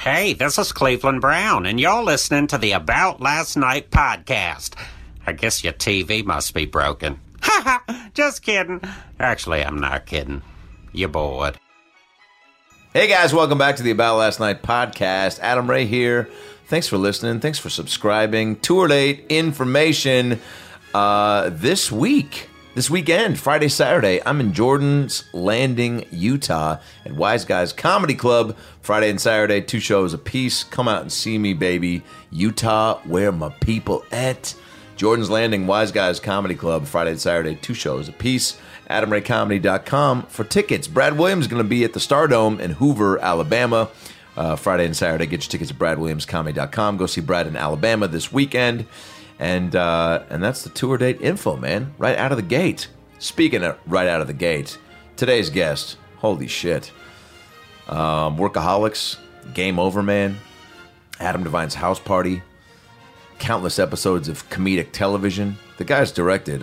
Hey, this is Cleveland Brown, and you're listening to the About Last Night podcast. I guess your TV must be broken. Ha ha! Just kidding. Actually, I'm not kidding. You're bored. Hey guys, welcome back to the About Last Night podcast. Adam Ray here. Thanks for listening. Thanks for subscribing. Tour date information this weekend, Friday, Saturday. I'm in Jordan's Landing, Utah at Wise Guys Comedy Club. Friday and Saturday, 2 shows apiece. Come out and see me, baby. Utah, where my people at? Jordan's Landing, Wise Guys Comedy Club, Friday and Saturday, 2 shows apiece. AdamRayComedy.com for tickets. Brad Williams is going to be at the Stardome in Hoover, Alabama, Friday and Saturday. Get your tickets at BradWilliamsComedy.com. Go see Brad in Alabama this weekend. And that's the tour date info, man. Right out of the gate. Speaking of right out of the gate, today's guest, holy shit. Workaholics, Game Over Man, Adam Devine's House Party, countless episodes of comedic television. The guy's directed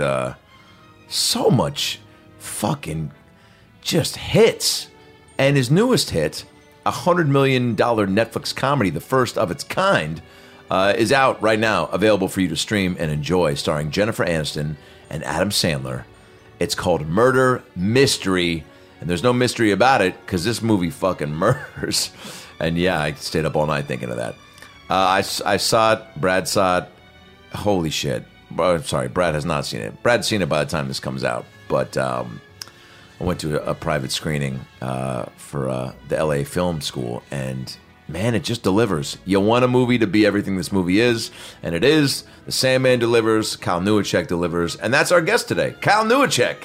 so much fucking just hits. And his newest hit, $100 million Netflix comedy, the first of its kind, is out right now, available for you to stream and enjoy, starring Jennifer Aniston and Adam Sandler. It's called Murder Mystery, and there's no mystery about it because this movie fucking murders. And yeah, I stayed up all night thinking of that. I saw it. Brad saw it. Holy shit. Sorry, Brad has not seen it. Brad's seen it by the time this comes out. But I went to a private screening for the LA Film School, and man, it just delivers. You want a movie to be everything this movie is, and it is. The Sandman delivers. Kyle Newacheck delivers, and that's our guest today, Kyle Newacheck.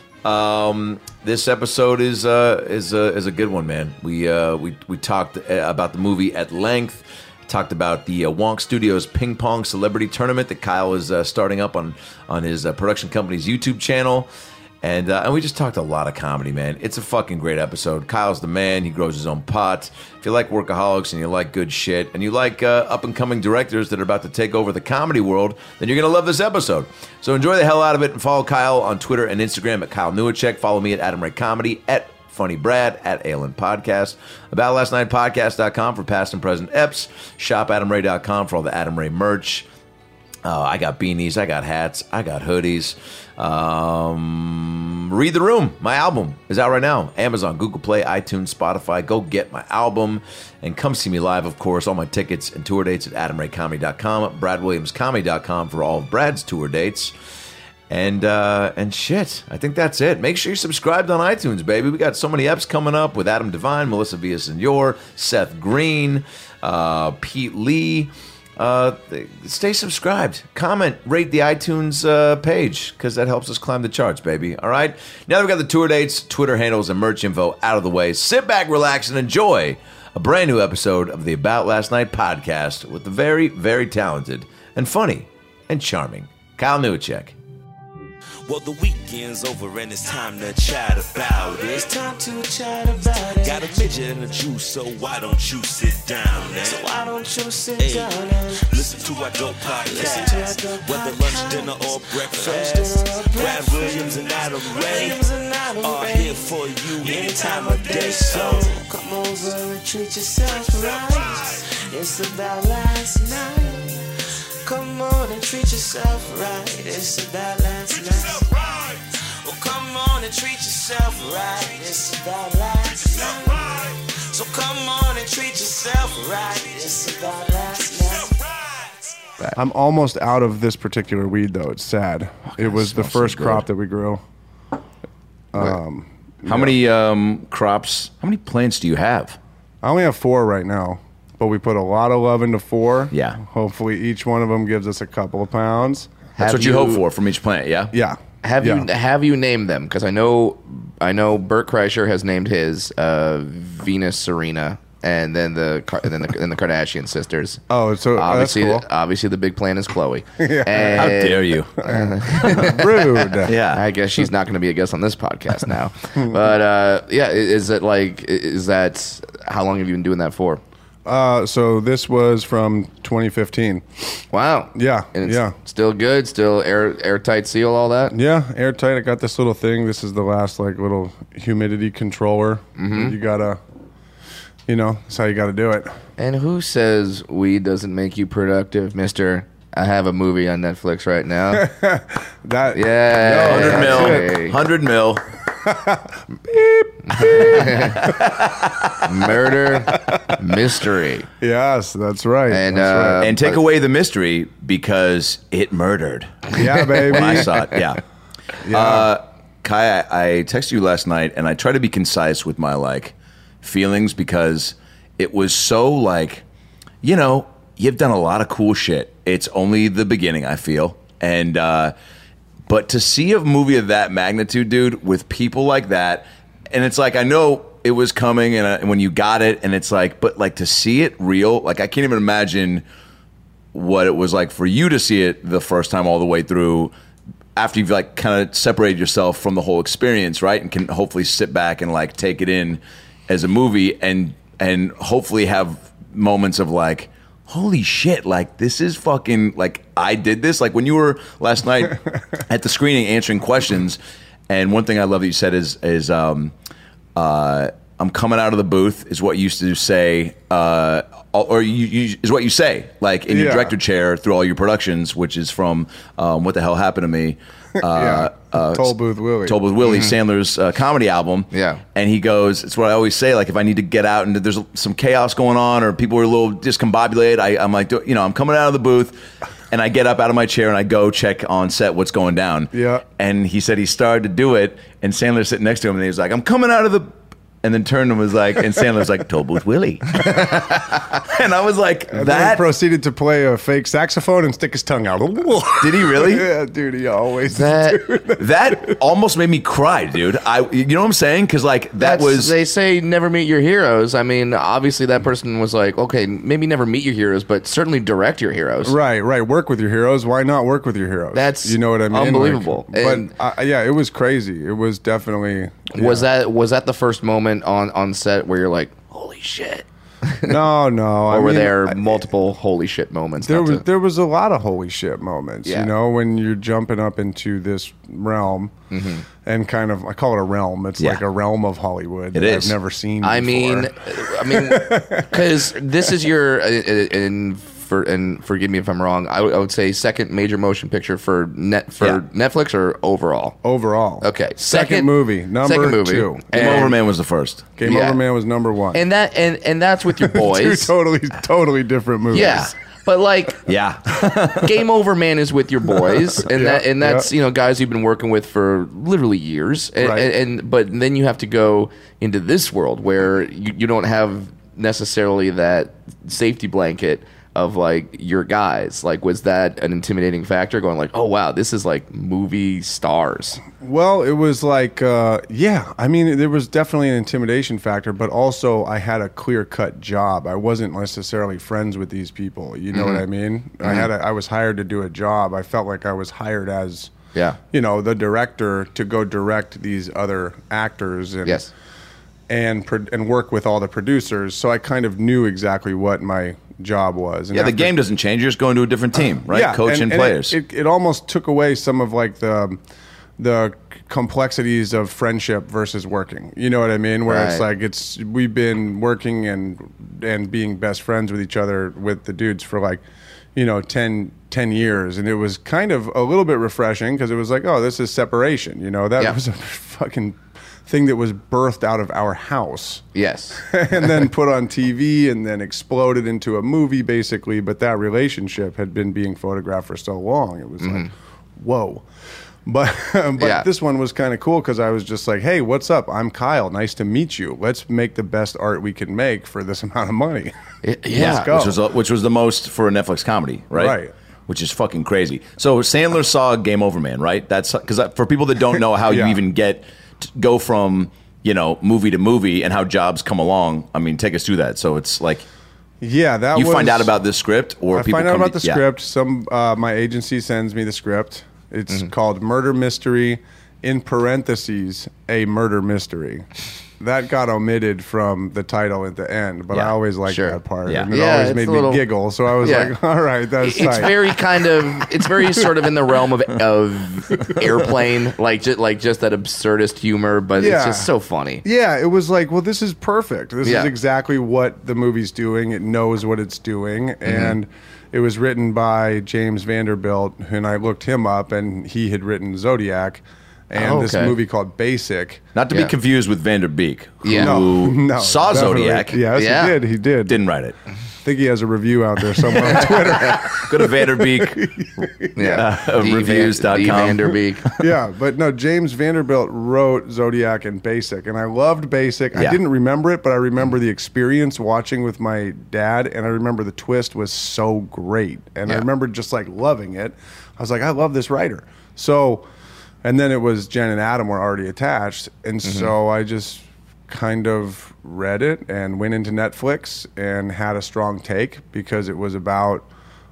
This episode is a good one, man. We talked about the movie at length. Talked about the Wonk Studios Ping Pong Celebrity Tournament that Kyle is starting up on his production company's YouTube channel. And we just talked a lot of comedy, man. It's a fucking great episode. Kyle's the man. He grows his own pot. If you like Workaholics and you like good shit and you like up-and-coming directors that are about to take over the comedy world, then you're going to love this episode. So enjoy the hell out of it and follow Kyle on Twitter and Instagram at Kyle Newacheck. Follow me at Adam Ray Comedy, at Funny Brad, at Aylin Podcast, AboutLastNightPodcast.com for past and present eps, ShopAdamRay.com for all the Adam Ray merch. I got beanies, I got hats, I got hoodies. Read the Room, my album, is out right now. Amazon, Google Play, iTunes, Spotify. Go get my album and come see me live, of course. All my tickets and tour dates at AdamRayComedy.com, BradWilliamsComedy.com for all of Brad's tour dates. And shit, I think that's it. Make sure you're subscribed on iTunes, baby. We got so many eps coming up with Adam Devine, Melissa Villasenor, Seth Green, Pete Lee. Stay subscribed. Comment, rate the iTunes page, because that helps us climb the charts, baby. All right? Now that we've got the tour dates, Twitter handles, and merch info out of the way, sit back, relax, and enjoy a brand new episode of the About Last Night podcast with the very, very talented and funny and charming Kyle Newacheck. Well, the weekend's over and it's time to chat about it. It's time to chat about it. Got a midget and a juice, so why don't you sit down and listen to our dope podcast. Whether lunch, dinner, or breakfast, Brad Williams and Adam Ray are here for you any time of day. So come over and treat yourself right. It's about last night. Come on and treat yourself right. It's about last night. Well, come on and treat yourself right. It's about last night. So come on and treat yourself right. It's about last night. I'm almost out of this particular weed, though. It's sad. It was the first crop that we grew. How many crops? How many plants do you have? I only have 4 right now. But we put a lot of love into 4. Yeah. Hopefully each one of them gives us a couple of pounds. That's what you hope for from each plant, yeah? Yeah. Have you named them? Because I know Bert Kreischer has named his Venus Serena, and then the Kardashian sisters. Oh, so obviously, that's cool. Obviously, the big plan is Chloe. Yeah. And how dare you? Rude. Yeah. I guess she's not going to be a guest on this podcast now. But yeah, is that how long have you been doing that for? So this was from 2015. Wow. Yeah. And it's still good, still airtight seal, all that? Yeah, airtight. I got this little thing. This is the last little humidity controller. Mm-hmm. You gotta You know, that's how you got to do it. And who says weed doesn't make you productive, Mister? I have a movie on Netflix right now. That Yeah, 100 mil. Murder mystery. Yes, that's right. And, that's right. And take away the mystery because it murdered. Yeah, baby. When I saw it, yeah. Yeah. Kai, I texted you last night, and I try to be concise with my feelings because it was so you've done a lot of cool shit. It's only the beginning, I feel, and but to see a movie of that magnitude, dude, with people like that, and it's I know it was coming, and when you got it, and it's but to see it real, I can't even imagine what it was like for you to see it the first time all the way through. After you've kind of separated yourself from the whole experience, right, and can hopefully sit back and take it in as a movie, and hopefully have moments of holy shit, this is fucking I did this. When you were last night at the screening answering questions, and one thing I love that you said is I'm coming out of the booth is what you used to say, or you is what you say in your director chair through all your productions, which is from What the Hell Happened to Me. Toll Booth Willie. Sandler's comedy album. Yeah. And he goes, it's what I always say, if I need to get out and there's some chaos going on or people are a little discombobulated, I'm I'm coming out of the booth and I get up out of my chair and I go check on set what's going down. Yeah. And he said he started to do it and Sandler's sitting next to him and he was like, I'm coming out of the... And then turned and was and Sandler's Toll Booth Willie. And I was And then proceeded to play a fake saxophone and stick his tongue out. Did he really? Yeah, dude, he always That almost made me cry, dude. You know what I'm saying? Because They say never meet your heroes. I mean, obviously that person was okay, maybe never meet your heroes, but certainly direct your heroes. Right. Work with your heroes. Why not work with your heroes? That's you know what I mean? unbelievable. But yeah, it was crazy. It was definitely. Yeah. Was that the first moment on set where you're holy shit? No. Or were there multiple holy shit moments? There was a lot of holy shit moments. Yeah. You know, when you're jumping up into this realm and kind of, I call it a realm. It's like a realm of Hollywood that is. I've never seen I before. mean, because this is your and forgive me if I'm wrong. I would say second major motion picture for Netflix or overall. Overall. Okay, Second movie, number 2. Game Over Man was the first. Game Over Man was number 1. And that's with your boys. Two totally different movies. Yeah. But Yeah. Game Over Man is with your boys, and that's guys you've been working with for literally years, but then you have to go into this world where you don't have necessarily that safety blanket of your guys. Was that an intimidating factor? Going oh wow, this is movie stars. Well, it was yeah. I mean, there was definitely an intimidation factor, but also I had a clear-cut job. I wasn't necessarily friends with these people. You know what I mean? I was hired to do a job. I felt like I was hired as the director to go direct these other actors and work with all the producers. So I kind of knew exactly what my job was. And the game doesn't change. You're just going to a different team, right? Coach and players. It almost took away some of the complexities of friendship versus working. You know what I mean? Where it's we've been working and being best friends with each other with the dudes for 10 years, and it was kind of a little bit refreshing because it was oh, this is separation. That was a fucking thing that was birthed out of our house. Yes. And then put on TV and then exploded into a movie, basically. But that relationship had been being photographed for so long. It was whoa. But this one was kind of cool because I was just hey, what's up? I'm Kyle. Nice to meet you. Let's make the best art we can make for this amount of money. Let's go. Which was the most for a Netflix comedy, right? Right. Which is fucking crazy. So Sandler saw Game Over Man, right? That's because for people that don't know how you even go from movie to movie and how jobs come along. I mean, take us through that. So it's you find out about this script, or I people find out come about the script. Some my agency sends me the script. It's called Murder Mystery, in parentheses, a murder mystery. that got omitted from the title at the end, but I always liked that part. Yeah. And it always made me giggle. So I was like, all right, that's it's tight. it's very sort of in the realm of Airplane, like just that absurdist humor, but it's just so funny. Yeah, it was like, well, this is perfect. This is exactly what the movie's doing. It knows what it's doing. And it was written by James Vanderbilt, and I looked him up, and he had written Zodiac. And this movie called Basic. Not to be confused with Vanderbeek, who no, saw definitely. Zodiac. Yes, he did. Didn't write it. I think he has a review out there somewhere on Twitter. Go to Vanderbeek. Reviews.com. Vanderbeek. Yeah, but no, James Vanderbilt wrote Zodiac and Basic, and I loved Basic. I didn't remember it, but I remember the experience watching with my dad, and I remember the twist was so great. And I remember just like loving it. I was like, I love this writer. So... And then it was Jen and Adam were already attached. And so I just kind of read it and went into Netflix and had a strong take because it was about,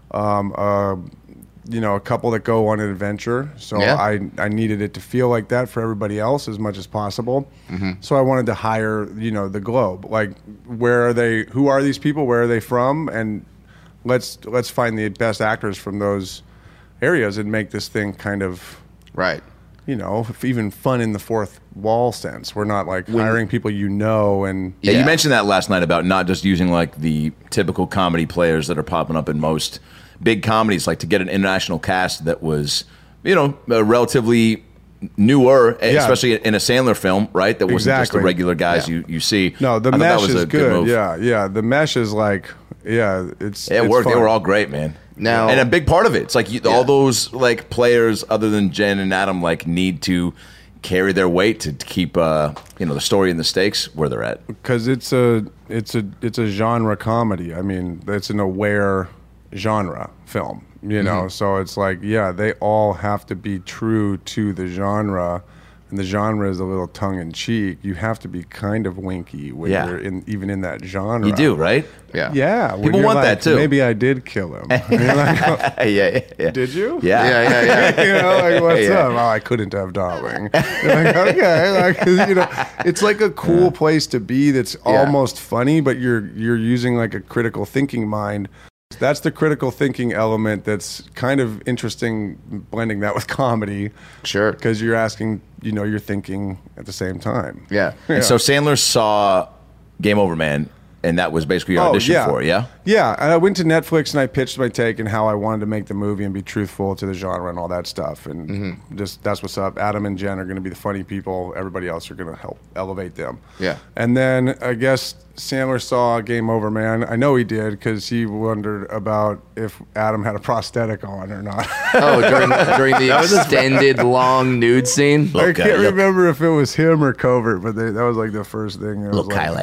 a couple that go on an adventure. So I needed it to feel like that for everybody else as much as possible. So I wanted to hire, the globe. Like, where are they? Who are these people? Where are they from? And let's find the best actors from those areas and make this thing kind of... Right. Even fun in the fourth wall sense. We're not like hiring people and... Yeah, you mentioned that last night about not just using like the typical comedy players that are popping up in most big comedies, like to get an international cast that was, relatively newer, especially in a Sandler film, right? That wasn't just the regular guys you see. No, the mesh is good. Yeah. The mesh is like, it's worked. Fun. They were all great, man. Now, and a big part of it, it's like all those like players other than Jen and Adam like need to carry their weight to keep the story and the stakes where they're at. Because it's a genre comedy. I mean, it's an aware genre film. So it's like they all have to be true to the genre. And the genre is a little tongue-in-cheek. You have to be kind of winky when you're even in that genre. You do, right? Yeah. Yeah. People want that, too. Maybe I did kill him. And you're like, yeah. Did you? Yeah. What's up? Oh, I couldn't have, darling. You're like, okay. It's like a cool place to be that's almost funny, but you're using like a critical thinking mind. That's the critical thinking element that's kind of interesting, blending that with comedy. Sure. Because you're asking, you're thinking at the same time. Yeah. And so Sandler saw Game Over Man, and that was basically your audition for it, yeah? Yeah, and I went to Netflix and I pitched my take and how I wanted to make the movie and be truthful to the genre and all that stuff. And just that's what's up. Adam and Jen are going to be the funny people. Everybody else are going to help elevate them. Yeah. And then I guess Sandler saw Game Over Man. I know he did because he wondered about if Adam had a prosthetic on or not. Oh, during the extended long nude scene? I can't remember if it was him or Covert, but that was like the first thing. Look, Kyle,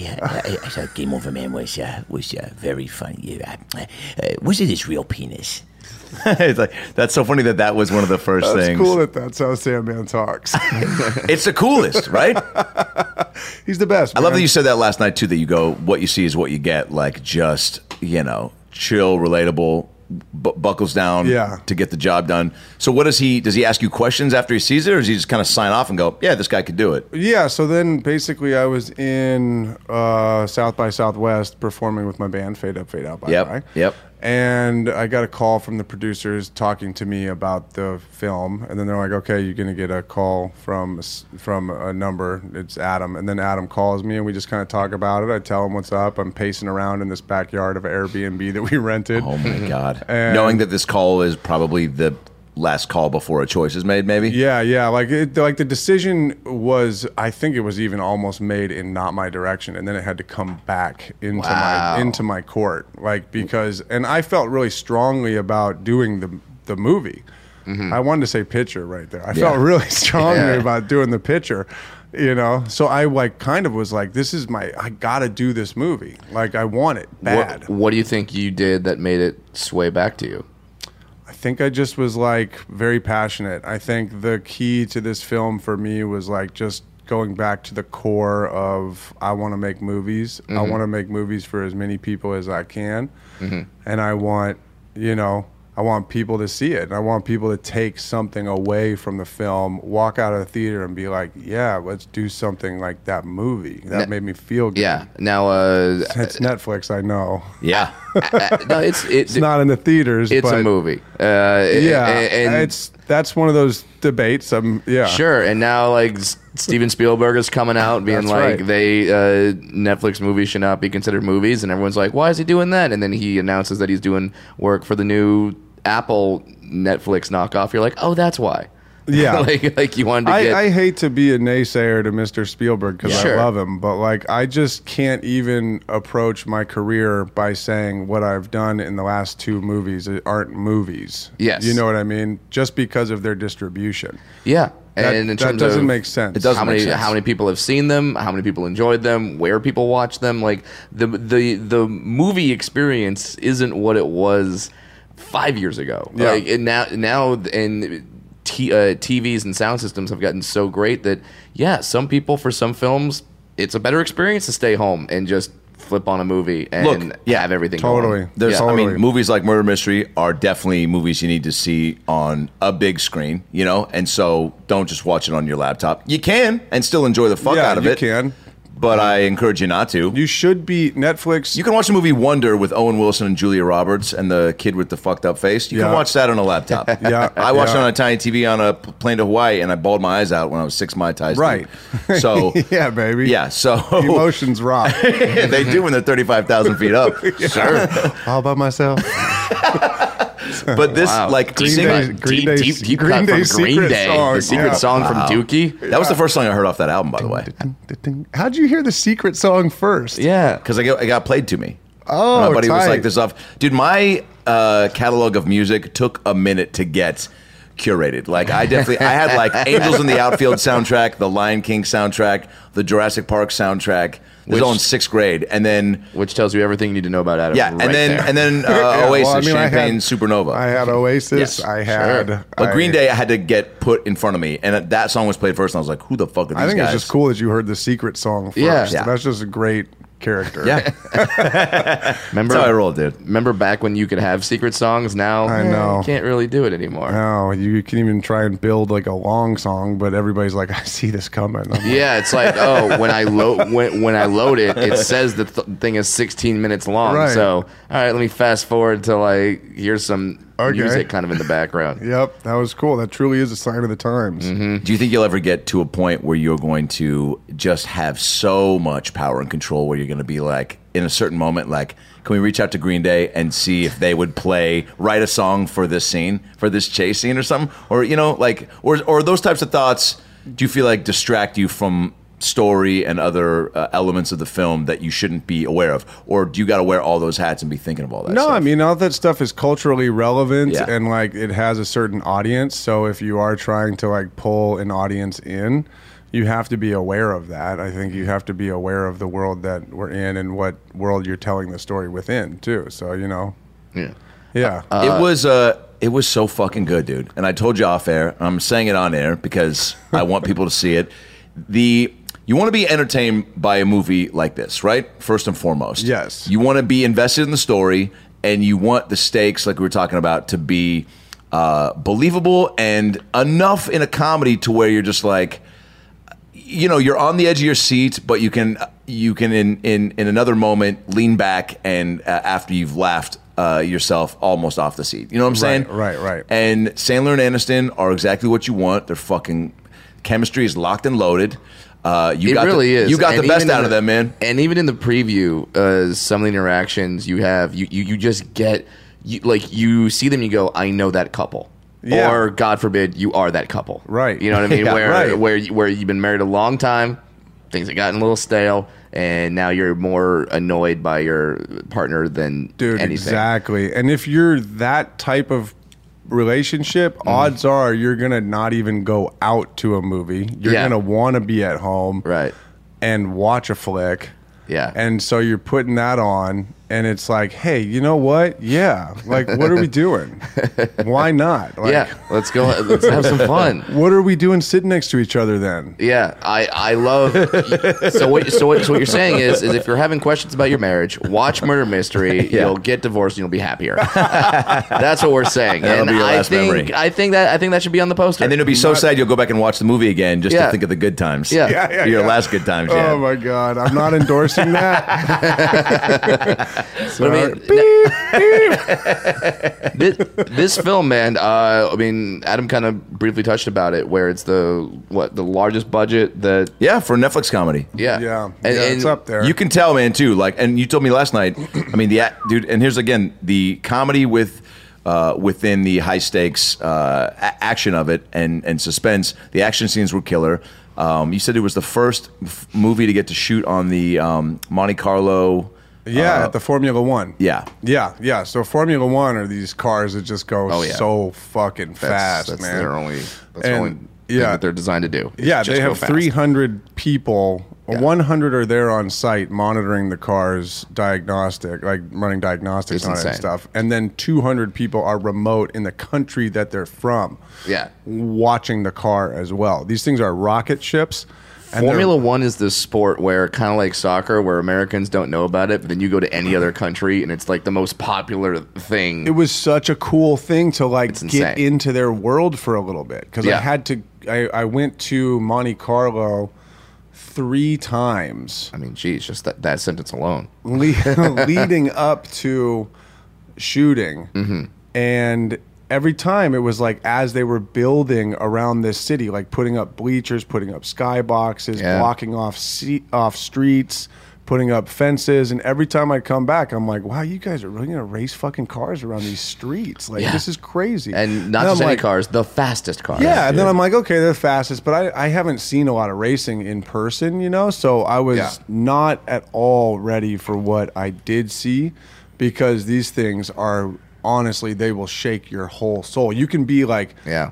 I thought Game Over Man was very funny. Was it his real penis? It's like that's so funny that was one of the first things. It's cool that's how Sandman talks. It's the coolest, right? He's the best. I love that you said that last night too. That you go, what you see is what you get. Like just chill, relatable, buckles down to get the job done. So what does he ask you questions after he sees it, or does he just kind of sign off and go, yeah, this guy could do it? Yeah, so then basically I was in South by Southwest performing with my band, Fade Up, Fade Out, Bye Bye. Yep. And I got a call from the producers talking to me about the film, and then they're like, okay, you're going to get a call from a number. It's Adam. And then Adam calls me, and we just kind of talk about it. I tell him what's up. I'm pacing around in this backyard of an Airbnb that we rented. Oh, my God. Knowing that this call is probably the last call before a choice is made, maybe? Yeah. Like the decision was, I think it was even almost made in not my direction, and then it had to come back into my court, like because, and I felt really strongly about doing the movie. I wanted to say picture right there. I felt really strongly about doing the picture. So I like kind of was like, I gotta do this movie. Like I want it bad. What do you think you did that made it sway back to you? I think I just was like very passionate. I think the key to this film for me was like just going back to the core of I want to make movies. I want to make movies for as many people as I can. And I want, I want people to see it. And I want people to take something away from the film, walk out of the theater and be like, yeah, let's do something like that movie. That made me feel good. Yeah. Now, It's Netflix, I know. Yeah. no, It's not in the theaters. It's but a movie. That's one of those debates. Yeah. Sure. And now, like, Steven Spielberg is coming out being That's like, right. Netflix movies should not be considered movies. And everyone's like, why is he doing that? And then he announces that he's doing work for the new Apple Netflix knockoff. You're like, oh, that's why. Yeah. like you wanted to get... I hate to be a naysayer to Mr. Spielberg because Sure. I love him, but like I just can't even approach my career by saying what I've done in the last 2 movies aren't movies. Yes. You know what I mean? Just because of their distribution. Yeah. That, and in that terms doesn't of make sense. It doesn't make sense. how many people have seen them, how many people enjoyed them, where people watch them, like the movie experience isn't what it was 5 years ago. Yeah. Like and now TVs and sound systems have gotten so great that some people for some films it's a better experience to stay home and just flip on a movie and have everything Totally. going. There's, Totally. I mean, movies like Murder Mystery are definitely movies you need to see on a big screen, you know? And so don't just watch it on your laptop. You can and still enjoy the fuck out of you it. can. But I encourage you not to. You should be Netflix. You can watch the movie Wonder with Owen Wilson and Julia Roberts and the kid with the fucked up face. You can Yeah. watch that on a laptop. Yeah. I watched it Yeah. on a tiny TV on a plane to Hawaii, and I bawled my eyes out when I was 6 Mai Tais. Right. deep. So Yeah, baby. yeah, so Emotions rock. they do when they're 35,000 feet up. Sure, All by myself. but this Wow. like Green sing- Day- Green Day- deep Green cut Day from Green secret Day, song. the secret Yeah. song from Dookie. that was the first song I heard off that album, by the way, How'd you hear the secret song first? Yeah. because it got played to me. Oh, my buddy was tight. like, "This off, dude." My catalog of music took a minute to get curated. Like I had like Angels in the Outfield soundtrack, the Lion King soundtrack, the Jurassic Park soundtrack. This was all in 6th grade, and then Which tells you everything you need to know about Adam. yeah, right and then there. and then Yeah, Oasis, well, I mean, Champagne Supernova. I had Oasis. Yes, I had. but Green Day I had to get put in front of me, and that song was played first, and I was like, "Who the fuck are these I think guys?" it's just cool that you heard the secret song first. Yeah. Yeah. That's just a great character. Yeah, remember, that's how I roll, dude. remember back when you could have secret songs? Now I know. you can't really do it anymore. No, you can even try and build like a long song, but everybody's like, I see this coming. I'm like, Yeah, it's like, oh, when I load it, it says the thing is 16 minutes long. Right. So, all right, let me fast forward till I hear some Okay. music kind of in the background. Yep, that was cool. That truly is a sign of the times. Mm-hmm. Do you think you'll ever get to a point where you're going to just have so much power and control where you're going to be like, in a certain moment, like, can we reach out to Green Day and see if they would write a song for this scene, for this chase scene or something? Or, you know, like, or those types of thoughts, do you feel like distract you from story and other elements of the film that you shouldn't be aware of? Or do you got to wear all those hats and be thinking of all that No, stuff? I mean, all that stuff is culturally relevant Yeah. and like it has a certain audience. So if you are trying to like pull an audience in, you have to be aware of that. I think you have to be aware of the world that we're in and what world you're telling the story within too. So, you know, Yeah. yeah. It was so fucking good, dude. And I told you off air. I'm saying it on air because I want people to see it. You want to be entertained by a movie like this, right? First and foremost. Yes. You want to be invested in the story, and you want the stakes, like we were talking about, to be believable and enough in a comedy to where you're just like, you know, you're on the edge of your seat, but you can in another moment lean back and after you've laughed yourself almost off the seat. You know what I'm saying? Right. And Sandler and Aniston are exactly what you want. Their fucking chemistry is locked and loaded. You Is. You got And the best even out in of them, man. And even in the preview, some of the interactions you have, you just get, you see them, you go, I know that couple. Yeah. Or, God forbid, you are that couple. Right. You know what I mean? Yeah, right. where you've been married a long time, things have gotten a little stale, and now you're more annoyed by your partner than Dude, anything. exactly. And if you're that type of relationship, odds are you're going to not even go out to a movie. You're Yeah. going to want to be at home Right. and watch a flick. Yeah. And so you're putting that on and it's like, hey, you know what? Yeah, like, what are we doing? Why not? Like, Yeah, let's go. Let's have some fun. What are we doing sitting next to each other then? Yeah, I love. So what you're saying is if you're having questions about your marriage, watch Murder Mystery. Yeah. You'll get divorced and you'll be happier. That's what we're saying. That'll And be your last think memory. I think that should be on the poster. And then it'll be so sad you'll go back and watch the movie again just to think of the good times. Yeah. Yeah, Your yeah. last good times. Yeah. Oh my God, I'm not endorsing that. But I mean, this film, man. I mean, Adam kind of briefly touched about it, where it's the largest budget that. Yeah, for a Netflix comedy. Yeah, Yeah, And it's up there. You can tell, man, too. Like, and you told me last night. I mean, dude. And here's again the comedy with within the high stakes action of it and suspense. The action scenes were killer. You said it was the first movie to get to shoot on the Monte Carlo. Yeah, at the Formula One. Yeah. Yeah. So Formula One are these cars that just go so fucking fast, that's man. their only. That's the And, only thing yeah. that they're designed to do. Yeah, Just they go have fast. 300 people. Yeah. 100 are there on site monitoring the car's diagnostic, like running diagnostics It's on it insane. and stuff. And then 200 people are remote in the country that they're from, Yeah. watching the car as well. These things are rocket ships. And Formula they're- One is this sport where, kind of like soccer, where Americans don't know about it, but then you go to any other country and it's like the most popular thing. It was such a cool thing to like It's get insane. into their world for a little bit because Yeah. I went to Monte Carlo 3 times I mean, geez, just that sentence alone. leading up to shooting, and every time it was like as they were building around this city, like putting up bleachers, putting up skyboxes, Yeah. blocking off streets, putting up fences, and every time I'd come back, I'm like, wow, you guys are really gonna race fucking cars around these streets? Like, Yeah. this is crazy. And not I'm just any like, cars, the fastest cars. yeah, and then I'm like, okay, they're the fastest, but I haven't seen a lot of racing in person, you know, so I was Yeah. not at all ready for what I did see, because these things are, honestly, they will shake your whole soul. You can be like Yeah.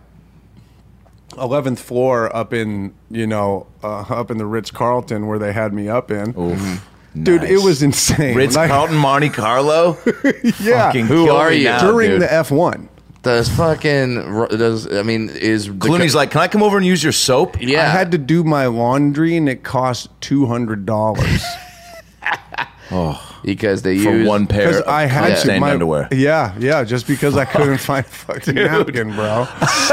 11th floor up in, up in the Ritz-Carlton where they had me up in. Dude, Nice. it was insane. Ritz-Carlton, Monte Carlo. Yeah. Fucking Who kill are me you? now, During dude. the F1. Is the Clooney's like, can I come over and use your soap? yeah. I had to do my laundry and it cost $200. because they For use one pair Because of I had to stained my underwear. Yeah, just because I couldn't find a fucking napkin, bro.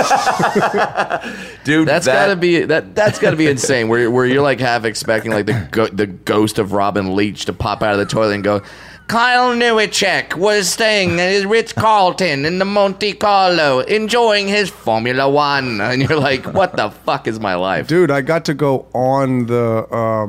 Dude, That's gotta be that's gotta be insane. Where you're like half expecting like the ghost of Robin Leach to pop out of the toilet and go, Kyle Newacek was staying at his Ritz-Carlton in the Monte Carlo, enjoying his Formula One, and you're like, what the fuck is my life? Dude, I got to go on the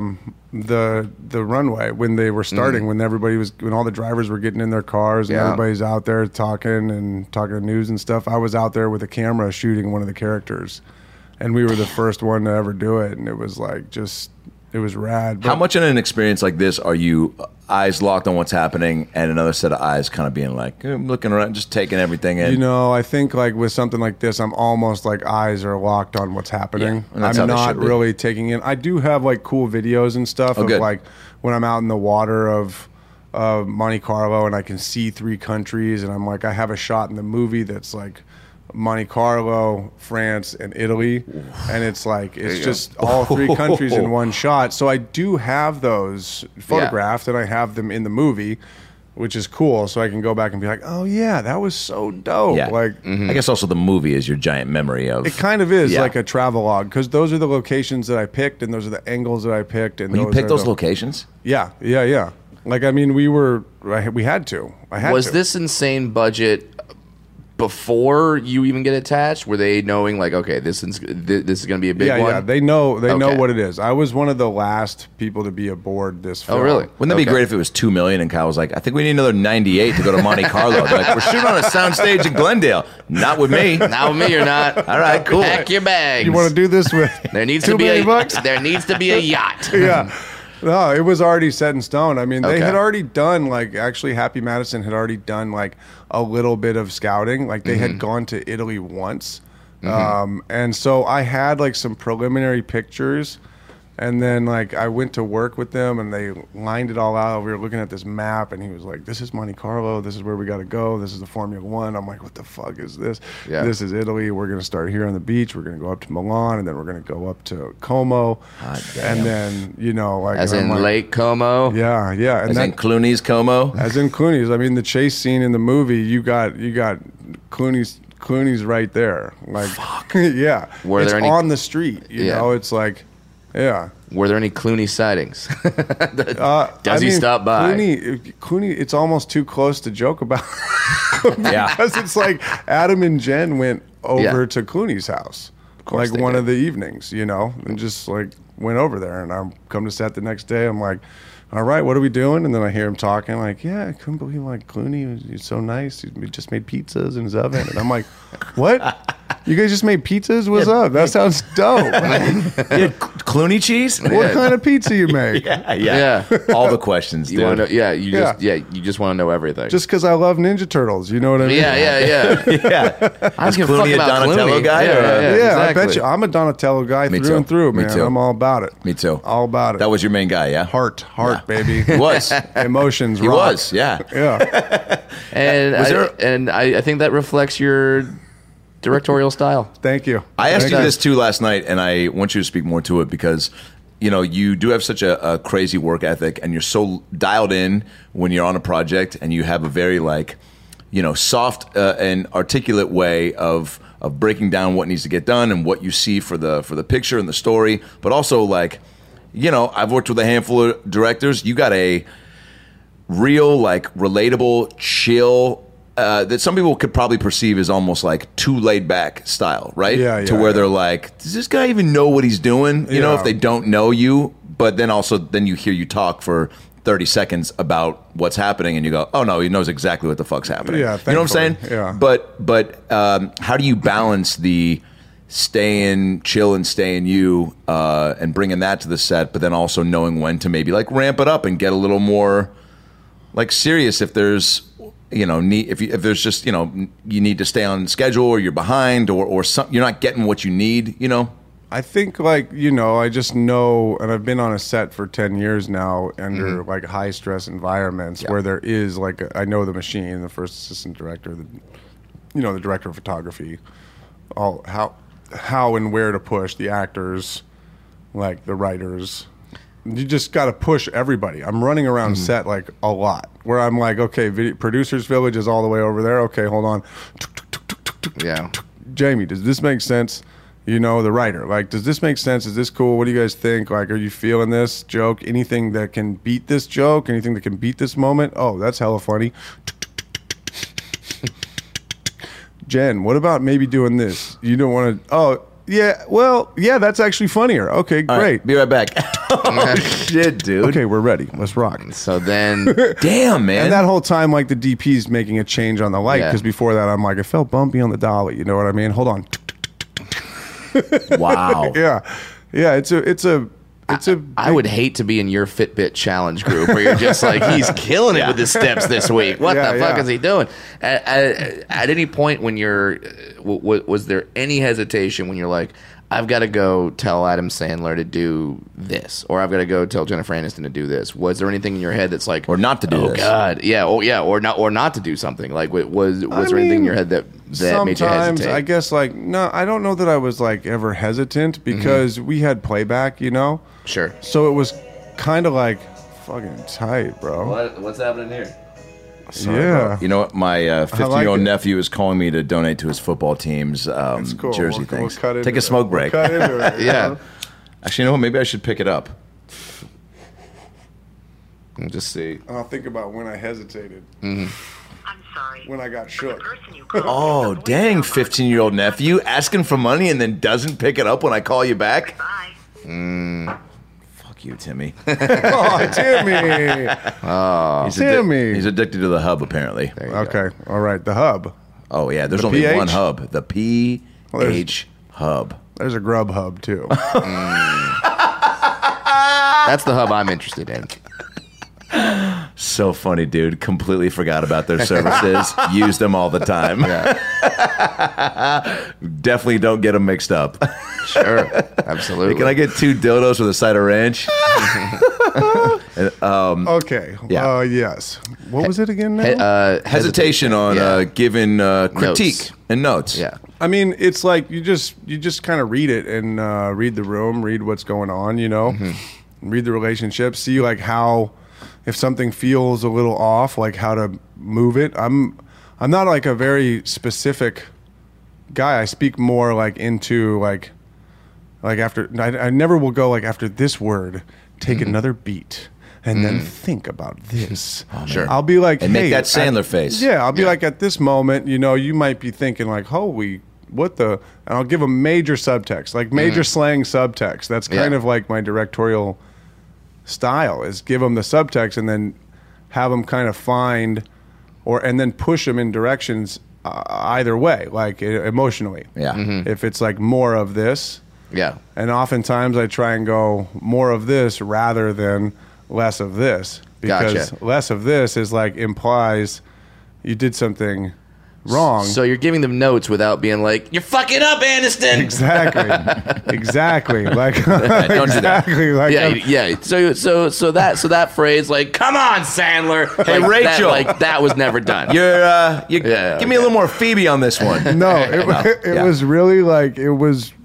runway when they were starting, when all the drivers were getting in their cars and Yeah. everybody's out there talking news and stuff. I was out there with a camera shooting one of the characters, and we were the first one to ever do it, and it was like it was rad. How But- much in an experience like this are you eyes locked on what's happening and another set of eyes kind of being like, I'm looking around, just taking everything in? I think like with something like this, I'm almost like eyes are locked on what's happening. Yeah, and that's how I'm they not should be. really taking in. I do have like cool videos and stuff of good. like when I'm out in the water of Monte Carlo and I can see 3 countries, and I'm like, I have a shot in the movie that's like Monte Carlo, France, and Italy, and it's like it's just all 3 countries in one shot. So I do have those photographed, and I have them in the movie, which is cool. So I can go back and be like, oh yeah, that was so dope. Yeah. Like I guess also the movie is your giant memory of. it kind of is Yeah. like a travelogue, because those are the locations that I picked, and those are the angles that I picked. And When you those pick are those the- locations? Yeah. Like, I mean, we had to. I had Was to. this insane budget before you even get attached? Were they knowing like, okay, this is going to be a big one? Yeah, they know Okay. what it is. I was one of the last people to be aboard this film. Oh, really? Wouldn't that be Okay. great if it was $2 million and Kyle was like, I think we need another 98 to go to Monte Carlo? They're like, we're shooting on a soundstage in Glendale. Not with me. Not with me, you're not. All right, cool. Pack your bags. You want to do this with There needs $2 to be million bucks? There needs to be a yacht. Yeah. No, it was already set in stone. I mean, they Okay. had already done, like, actually, Happy Madison had already done, like, a little bit of scouting. Like, they had gone to Italy once. And so I had, like, some preliminary pictures And then, like, I went to work with them, and they lined it all out. We were looking at this map, and he was like, this is Monte Carlo. This is where we got to go. This is the Formula One. I'm like, what the fuck is this? Yeah. This is Italy. We're going to start here on the beach. We're going to go up to Milan, and then we're going to go up to Como. And then, you know, like... As in Lake Como? Yeah. And As then, in Clooney's Como? As in Clooney's. I mean, the chase scene in the movie, you got Clooney's right there. Like, yeah. Were it's there any- on the street. You know, it's like... Yeah. Were there any Clooney sightings? Does he stop by? Clooney, it's almost too close to joke about. Yeah. Because it's like Adam and Jen went over to Clooney's house, course like they one did. of the evenings, you know, and just like went over there. And I come to set the next day. I'm like, all right, what are we doing? And then I hear him talking like, yeah, I couldn't believe like Clooney, he's so nice. He just made pizzas in his oven. And I'm like, what? You guys just made pizzas? What's up? That sounds dope. Clooney cheese? What kind of pizza you make? Yeah. All the questions, dude. You want to know? Yeah, you just want to know everything. Just because I love Ninja Turtles, you know what I mean? yeah. Yeah. I was Is gonna fuck Clooney a about Donatello Clooney. guy? Yeah, I exactly. bet you. I'm a Donatello guy Me through too. and through, Me man. too. I'm all about it. Me too. All about it. That was your main guy, yeah? heart, baby. He was. Emotions. He rock. was, yeah. Yeah. And I think that reflects your directorial style. Thank you. I asked Thank you this too last night, and I want you to speak more to it because, you know, you do have such a crazy work ethic, and you're so dialed in when you're on a project, and you have a very, like, you know, soft and articulate way of breaking down what needs to get done and what you see for the picture and the story, but also, like, you know, I've worked with a handful of directors. You got a real, like, relatable, chill, that some people could probably perceive as almost like too laid back style, right? Yeah, to where yeah. they're like, does this guy even know what he's doing? You know, Yeah. if they don't know you, but then you hear you talk for 30 seconds about what's happening, and you go, oh no, he knows exactly what the fuck's happening. Yeah, you know what I'm saying? thankfully, yeah. But how do you balance the stay in, chill and stay in you, and bringing that to the set, but then also knowing when to maybe like ramp it up and get a little more like serious if there's, you know, if there's just, you know, you need to stay on schedule or you're behind or you're not getting what you need, you know? I think, like, you know, I just know, and I've been on a set for 10 years now under like high stress environments where there is like I know the machine, the first assistant director, the director of photography, all how and where to push the actors, like the writers. You just got to push everybody. I'm running around set like a lot where I'm like, okay, producers village is all the way over there. Okay, hold on. Yeah. Jamie, does this make sense? You know, the writer, like, does this make sense? Is this cool? What do you guys think? Like, are you feeling this joke? Anything that can beat this joke? Anything that can beat this moment? Oh, that's hella funny. Jen, what about maybe doing this? You don't want to, oh, yeah, well, yeah, that's actually funnier. Okay, All great. right, be right back. Oh, shit, dude. Okay, we're ready. Let's rock. So then, Damn, man. And that whole time, like, the DP's making a change on the light, Yeah. because before that, I'm like, it felt bumpy on the dolly. You know what I mean? Hold on. wow. Yeah. It's a I would hate to be in your Fitbit challenge group where you're just like, he's killing it with his steps this week. What Yeah, the fuck yeah. is he doing? At any point when you're, was there any hesitation when you're like, I've got to go tell Adam Sandler to do this, or I've got to go tell Jennifer Aniston to do this? Was there anything in your head that's like, Or not to do oh this. God, yeah, or not to do something? Like, was there anything in your head that made you hesitate? I guess, like, no, I don't know that I was like ever hesitant because we had playback, you know? Sure. So it was kind of like fucking tight, bro. What's happening here? Yeah. You know what? My 15-year-old it. nephew is calling me to donate to his football team's It's cool. jersey We'll things. cut into Take a it. smoke break. Cut into it, you Yeah. know? Actually, you know what? Maybe I should pick it up. We'll just see. I'll think about when I hesitated, I'm sorry. when I got The shook. person you called Oh, is on the dang, voicemail box. 15-year-old nephew asking for money and then doesn't pick it up when I call you back? Bye. Fuck you, Timmy. Oh, Timmy. He's Timmy. He's addicted to the hub, apparently. Okay. All right. The hub. Oh, yeah. There's The only PH? one hub. The PH hub. There's a Grub hub, too. That's the hub I'm interested in. So funny, dude. Completely forgot about their services. Use them all the time. Definitely don't get them mixed up. Sure, absolutely. Hey, can I get 2 dildos with a side of ranch? Okay. Yeah. Yes. What was it again now? Hesitation on giving critique and notes. Yeah. I mean, it's like you just kind of read it and read the room, read what's going on, you know, read the relationship, see like how, if something feels a little off, like how to move it. I'm not like a very specific guy. I speak more like into like after, I never will go like after this word, take another beat. And then think about this. Sure. I'll be like, And hey, make that Sandler face. Yeah, I'll be like, at this moment, you know, you might be thinking like, holy, what the? And I'll give a major subtext, like major slang subtext. That's kind of like my directorial style, is give them the subtext and then have them kind of find, and then push them in directions either way, like emotionally. Yeah. If it's like more of this. Yeah. And oftentimes I try and go more of this rather than less of this, because Gotcha. less of this is like implies you did something wrong. So you're giving them notes without being like, "You're fucking up, Aniston." Exactly. Like Don't do that. exactly. Like Yeah. So that phrase, like, "Come on, Sandler." Hey, like, Rachel. that was never done. You're give me a little more Phoebe on this one. No, it was really like this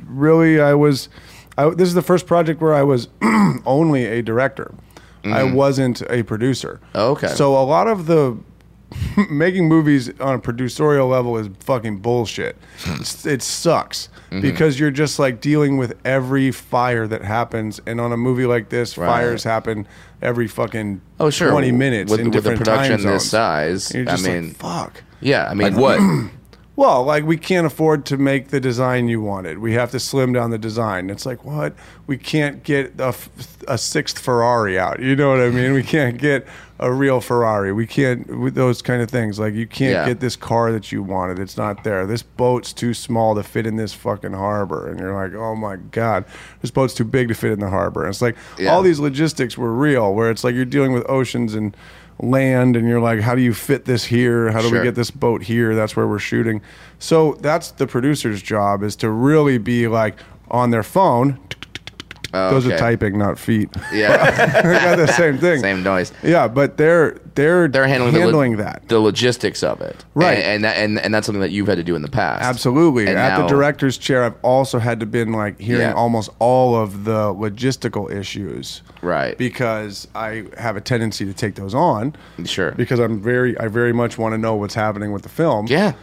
is the first project where I was only a director. I wasn't a producer. Okay. So a lot of the making movies on a producerial level is fucking bullshit. It sucks because you're just like dealing with every fire that happens, and on a movie like this, fires happen every fucking 20 minutes with in a different production time zones. this size. You're just I mean, like, fuck. yeah. I mean, Like what? Well, like, we can't afford to make the design you wanted. We have to slim down the design. It's like, what? We can't get a sixth Ferrari out. You know what I mean? We can't get a real Ferrari. We can't, with those kind of things. Like, you can't get this car that you wanted. It's not there. This boat's too small to fit in this fucking harbor. And you're like, oh my God, this boat's too big to fit in the harbor. And it's like, all these logistics were real, where it's like you're dealing with oceans and land, and you're like, how do you fit this here? How do we get this boat here? That's where we're shooting. So that's the producer's job, is to really be like on their phone. Those are typing, not feet. Yeah. They got the same thing. Same noise. Yeah, but they're handling the logistics of it, right? And that's something that you've had to do in the past. Absolutely. And At now, the director's chair, I've also had to been like hearing almost all of the logistical issues, right? Because I have a tendency to take those on, Sure. Because I very much want to know what's happening with the film,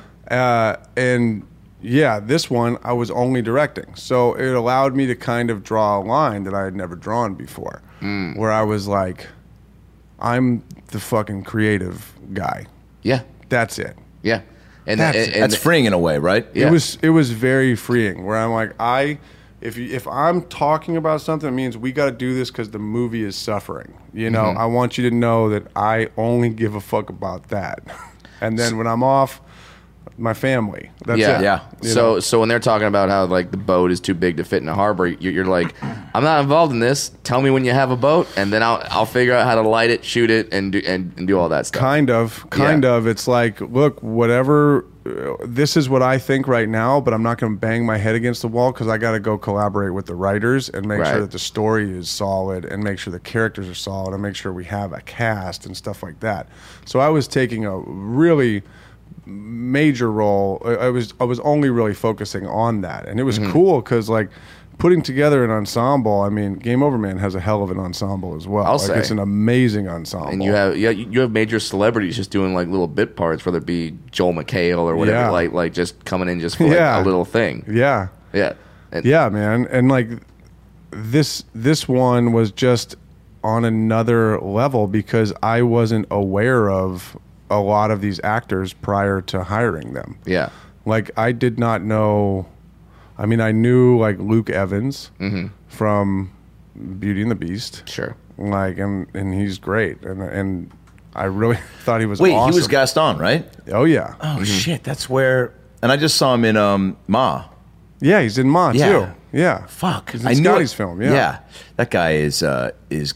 and. Yeah, this one I was only directing. So it allowed me to kind of draw a line that I had never drawn before, where I was like, I'm the fucking creative guy. Yeah. That's it. Yeah. And that's freeing in a way, right? Yeah. It was very freeing, where I'm like, if I'm talking about something, it means we got to do this because the movie is suffering. You know, I want you to know that I only give a fuck about that. And then when I'm off, my family. That's it. Yeah. So when they're talking about how like the boat is too big to fit in a harbor, you're like, I'm not involved in this. Tell me when you have a boat, and then I'll figure out how to light it, shoot it, and do all that stuff. Kind of. It's like, look, whatever. This is what I think right now, but I'm not going to bang my head against the wall, because I got to go collaborate with the writers and make sure that the story is solid, and make sure the characters are solid, and make sure we have a cast and stuff like that. So I was taking a really major role. I was only really focusing on that, and it was cool because like putting together an ensemble. I mean, Game Over Man has a hell of an ensemble as well. It's an amazing ensemble, and you have major celebrities just doing like little bit parts, whether it be Joel McHale or whatever, like just coming in just for like a little thing. Yeah, man, and like this one was just on another level because I wasn't aware of a lot of these actors prior to hiring them. Yeah. Like, I did not know. I mean, I knew like Luke Evans from Beauty and the Beast. Sure. Like, and he's great. And I really thought he was Wait, awesome. he was Gaston, right? Oh, yeah. Oh, shit. That's where. And I just saw him in Ma. Yeah, he's in Ma, too. Yeah. Fuck. He's in Scotty's film, yeah. Yeah. That guy is good.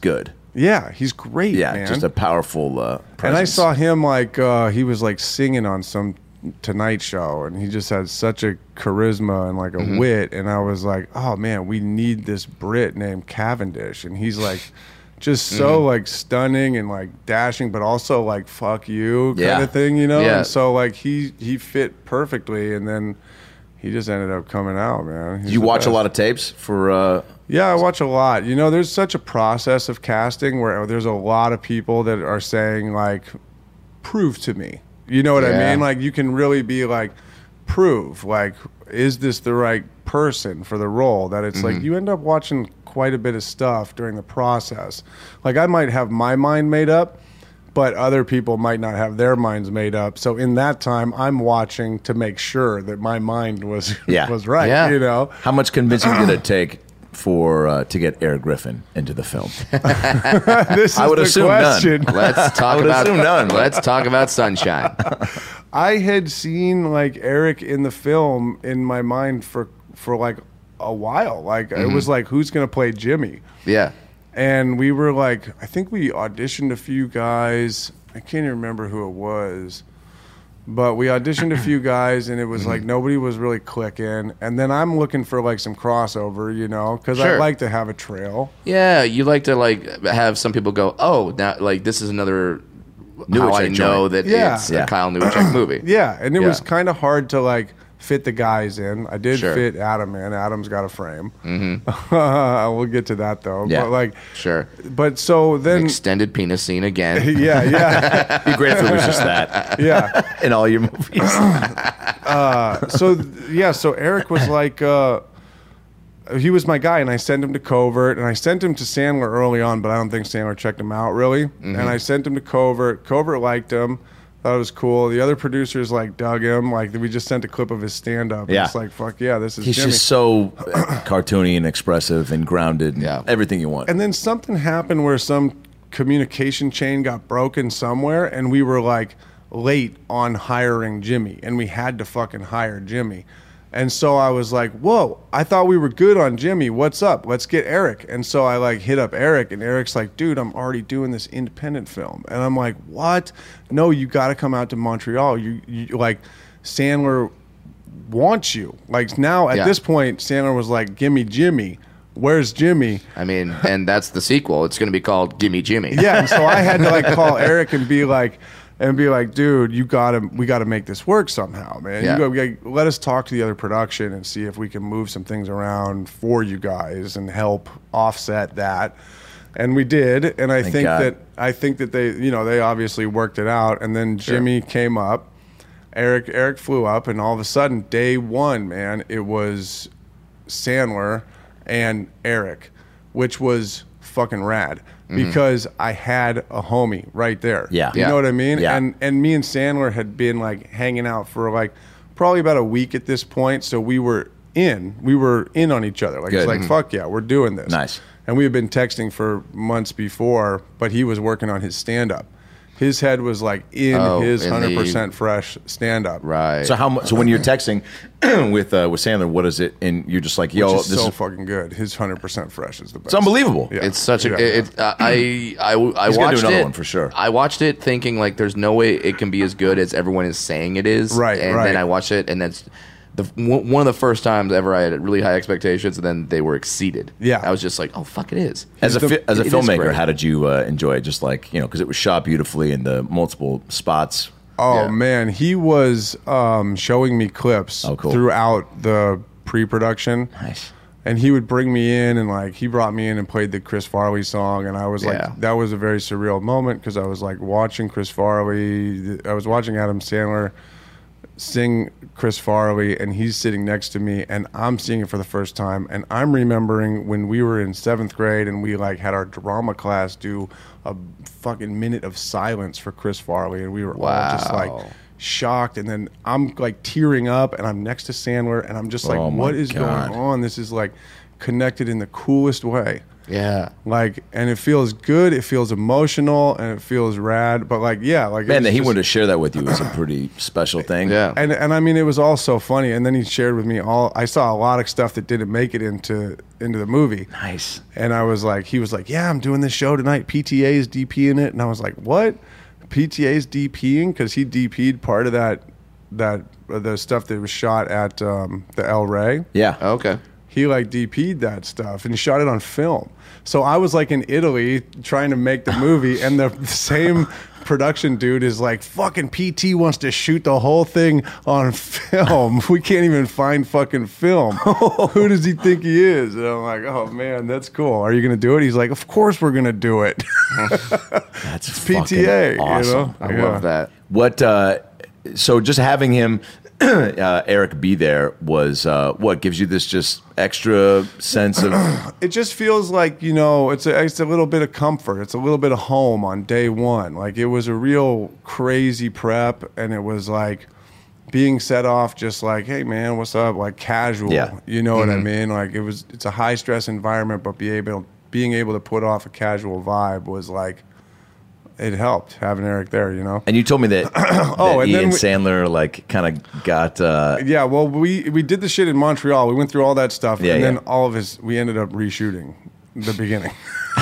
Yeah, he's great, Yeah, man. just a powerful presence. And I saw him like he was like singing on some Tonight Show, and he just had such a charisma and like a wit. And I was like, oh man, we need this Brit named Cavendish. And he's like, just so like stunning and like dashing, but also like fuck you kind of thing, you know. Yeah. And so like he fit perfectly, and then he just ended up coming out, man. You watch a lot of tapes for. Yeah, I watch a lot. You know, there's such a process of casting where there's a lot of people that are saying like, prove to me. You know what I Yeah. mean? Like, you can really be like, prove, like, is this the right person for the role? That it's like, you end up watching quite a bit of stuff during the process. Like, I might have my mind made up, but other people might not have their minds made up. So in that time, I'm watching to make sure that my mind was was right, Yeah. you know? How much convincing did it take for to get Eric Griffin into the film? This is I would the assume none. question. Let's talk would about assume none. Let's talk about Sunshine. I had seen like Eric in the film in my mind for like a while. Like it was like, who's gonna play Jimmy? Yeah. And we were like, I think we auditioned a few guys. I can't even remember who it was, but we auditioned a few guys, and it was like nobody was really clicking. And then I'm looking for like some crossover, you know, because I Sure. like to have a trail. Yeah, you like to like have some people go, oh, now like this is another how I Newacek know joint. that Yeah. it's Yeah. a Kyle Newacek movie. Yeah, and it Yeah. was kind of hard to like fit the guys in. I did Sure. fit Adam in. Adam's got a frame. Mm-hmm. We'll get to that though. Yeah. But like, Sure. but so then, Extended penis scene again. yeah, It'd be great if it was just that yeah. in all your movies. So Eric was like, he was my guy, and I sent him to Covert, and I sent him to Sandler early on, but I don't think Sandler checked him out really. And I sent him to Covert. Covert liked him. Thought it was cool. The other producers like dug him. Like we just sent a clip of his stand up. Yeah. It's like, fuck yeah, this is He's Jimmy. just so cartoony and expressive and grounded. And Yeah. everything you want. And then something happened where some communication chain got broken somewhere, and we were like late on hiring Jimmy, and we had to fucking hire Jimmy. And so I was like, whoa, I thought we were good on Jimmy. What's up? Let's get Eric. And so I like hit up Eric, and Eric's like, dude, I'm already doing this independent film. And I'm like, what? No, you got to come out to Montreal. You like, Sandler wants you. Like now at Yeah. this point, Sandler was like, give me Jimmy. Where's Jimmy? I mean, and that's the sequel. It's going to be called Gimme Jimmy. Yeah, and so I had to like call Eric and be like, dude, we gotta make this work somehow, man. Yeah. Let us talk to the other production and see if we can move some things around for you guys and help offset that. And we did, and I Thank think God. that they, you know, they obviously worked it out. And then Jimmy came up, Eric flew up, and all of a sudden, day one, man, it was Sandler and Eric, which was fucking rad. Because I had a homie right there. Yeah. You Yeah. know what I mean? Yeah. And me and Sandler had been like hanging out for like probably about a week at this point. So we were in on each other. Like Good. it's like, fuck yeah, we're doing this. Nice. And we had been texting for months before, but he was working on his stand up. His head was like in his in the- 100% fresh stand up. Right. So how much? So when you're texting with Sandler, what is it? And you're just like, yo, Which is this so is fucking good. His 100% fresh is the best. it's unbelievable. Yeah. It's such a. Yeah. I gonna do watched another it one for sure. I watched it thinking like there's no way it can be as good as everyone is saying it is. Right, And right. then I watched it, and that's one of the first times ever I had really high expectations, and then they were exceeded. Yeah. I was just like, oh fuck, it is. As a It is filmmaker, great. how did you enjoy it? Just like, you know, because it was shot beautifully in the multiple spots. Oh Yeah. man, he was showing me clips Oh, cool. throughout the pre-production. Nice. And he would bring me in, and like he brought me in and played the Chris Farley song, and I was Yeah. like, that was a very surreal moment because I was like watching Chris Farley, I was watching Adam Sandler sing Chris Farley, and he's sitting next to me, and I'm seeing it for the first time, and I'm remembering when we were in 7th grade and we like had our drama class do a fucking minute of silence for Chris Farley, and we were all just like Wow. shocked. And then I'm like tearing up, and I'm next to Sandler, and I'm just like, Oh, my what is God. going on? This is like connected in the coolest way. Yeah. Like, and it feels good, it feels emotional, and it feels rad. But like, yeah, like Man, it's that he just- wanted to share that with you was a pretty special thing. Yeah. And I mean, it was all so funny. And then he shared with me I saw a lot of stuff that didn't make it into the movie. Nice. And I was like, he was like, yeah, I'm doing this show tonight. PTA is DPing it. And I was like, what? PTA is DPing? Because he DP'd part of the stuff that was shot at the El Rey. Yeah. Okay. He like DP'd that stuff and he shot it on film. So I was like in Italy trying to make the movie, and the same production dude is like, fucking PT wants to shoot the whole thing on film. We can't even find fucking film. Who does he think he is? And I'm like, oh man, that's cool. Are you gonna do it? He's like, of course we're gonna do it. That's PTA, fucking awesome. you know? I Yeah. love that. What? So just having him, Eric, be there was what gives you this just extra sense of. It just feels like, you know, it's a little bit of comfort. It's a little bit of home on day one. Like, it was a real crazy prep, and it was like being set off just like, hey man, what's up? Like casual. Yeah. You know what I mean? Like it's a high stress environment, but being able to put off a casual vibe was like, it helped having Eric there, you know? And you told me that, that and he then and we- Sandler like kind of got. Yeah, well, we did the shit in Montreal. We went through all that stuff, Yeah, and yeah. then we ended up reshooting the beginning.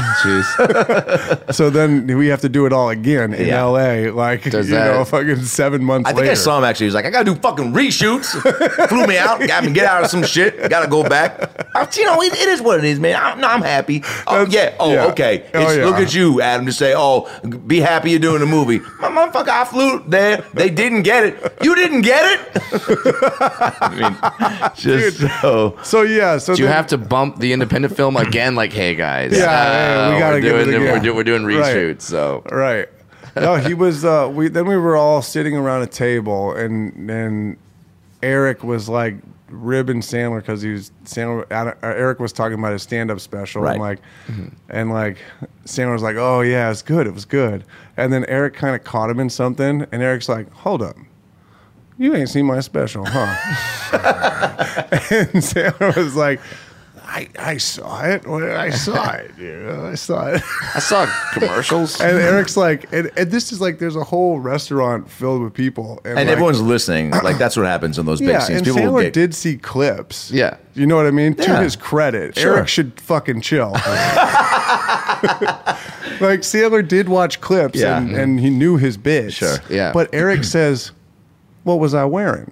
Jeez. So then we have to do it all again in Yeah. LA, like, Does you that- know, fucking 7 months I think later. I saw him actually. He was like, I gotta do fucking reshoots. Flew me out, got me get out of some shit. Gotta go back. You know, it is what it is, man. I'm happy. Oh yeah. Oh yeah. okay. Oh, yeah. Look at you, Adam, to say, oh, be happy you're doing the movie. My motherfucker, I flew there. They didn't get it. You didn't get it. I mean, just so. So yeah, so Do you then- have to bump the independent film again? Like, hey guys, Yeah, we gotta we're give it doing again. we're doing Right. reshoots. So Right. No, he was. We were all sitting around a table, and Eric was like ribbing Sandler because Eric was talking about his stand-up special, Right. and like, and like Sandler was like, "Oh yeah, it's good. It was good." And then Eric kind of caught him in something, and Eric's like, "Hold up. You ain't seen my special, huh?" And Sandler was like, I saw it. Well, I saw it. I saw it. I saw commercials. And Eric's like, and this is like, there's a whole restaurant filled with people. And like, everyone's listening. Like that's what happens in those big yeah, scenes. and People will Sandler get. did see clips. Yeah. You know what I mean? To Yeah. his credit. Sure. Eric should fucking chill. Like, Sandler did watch clips Yeah. and he knew his bits. Sure. Yeah. But Eric says, what was I wearing?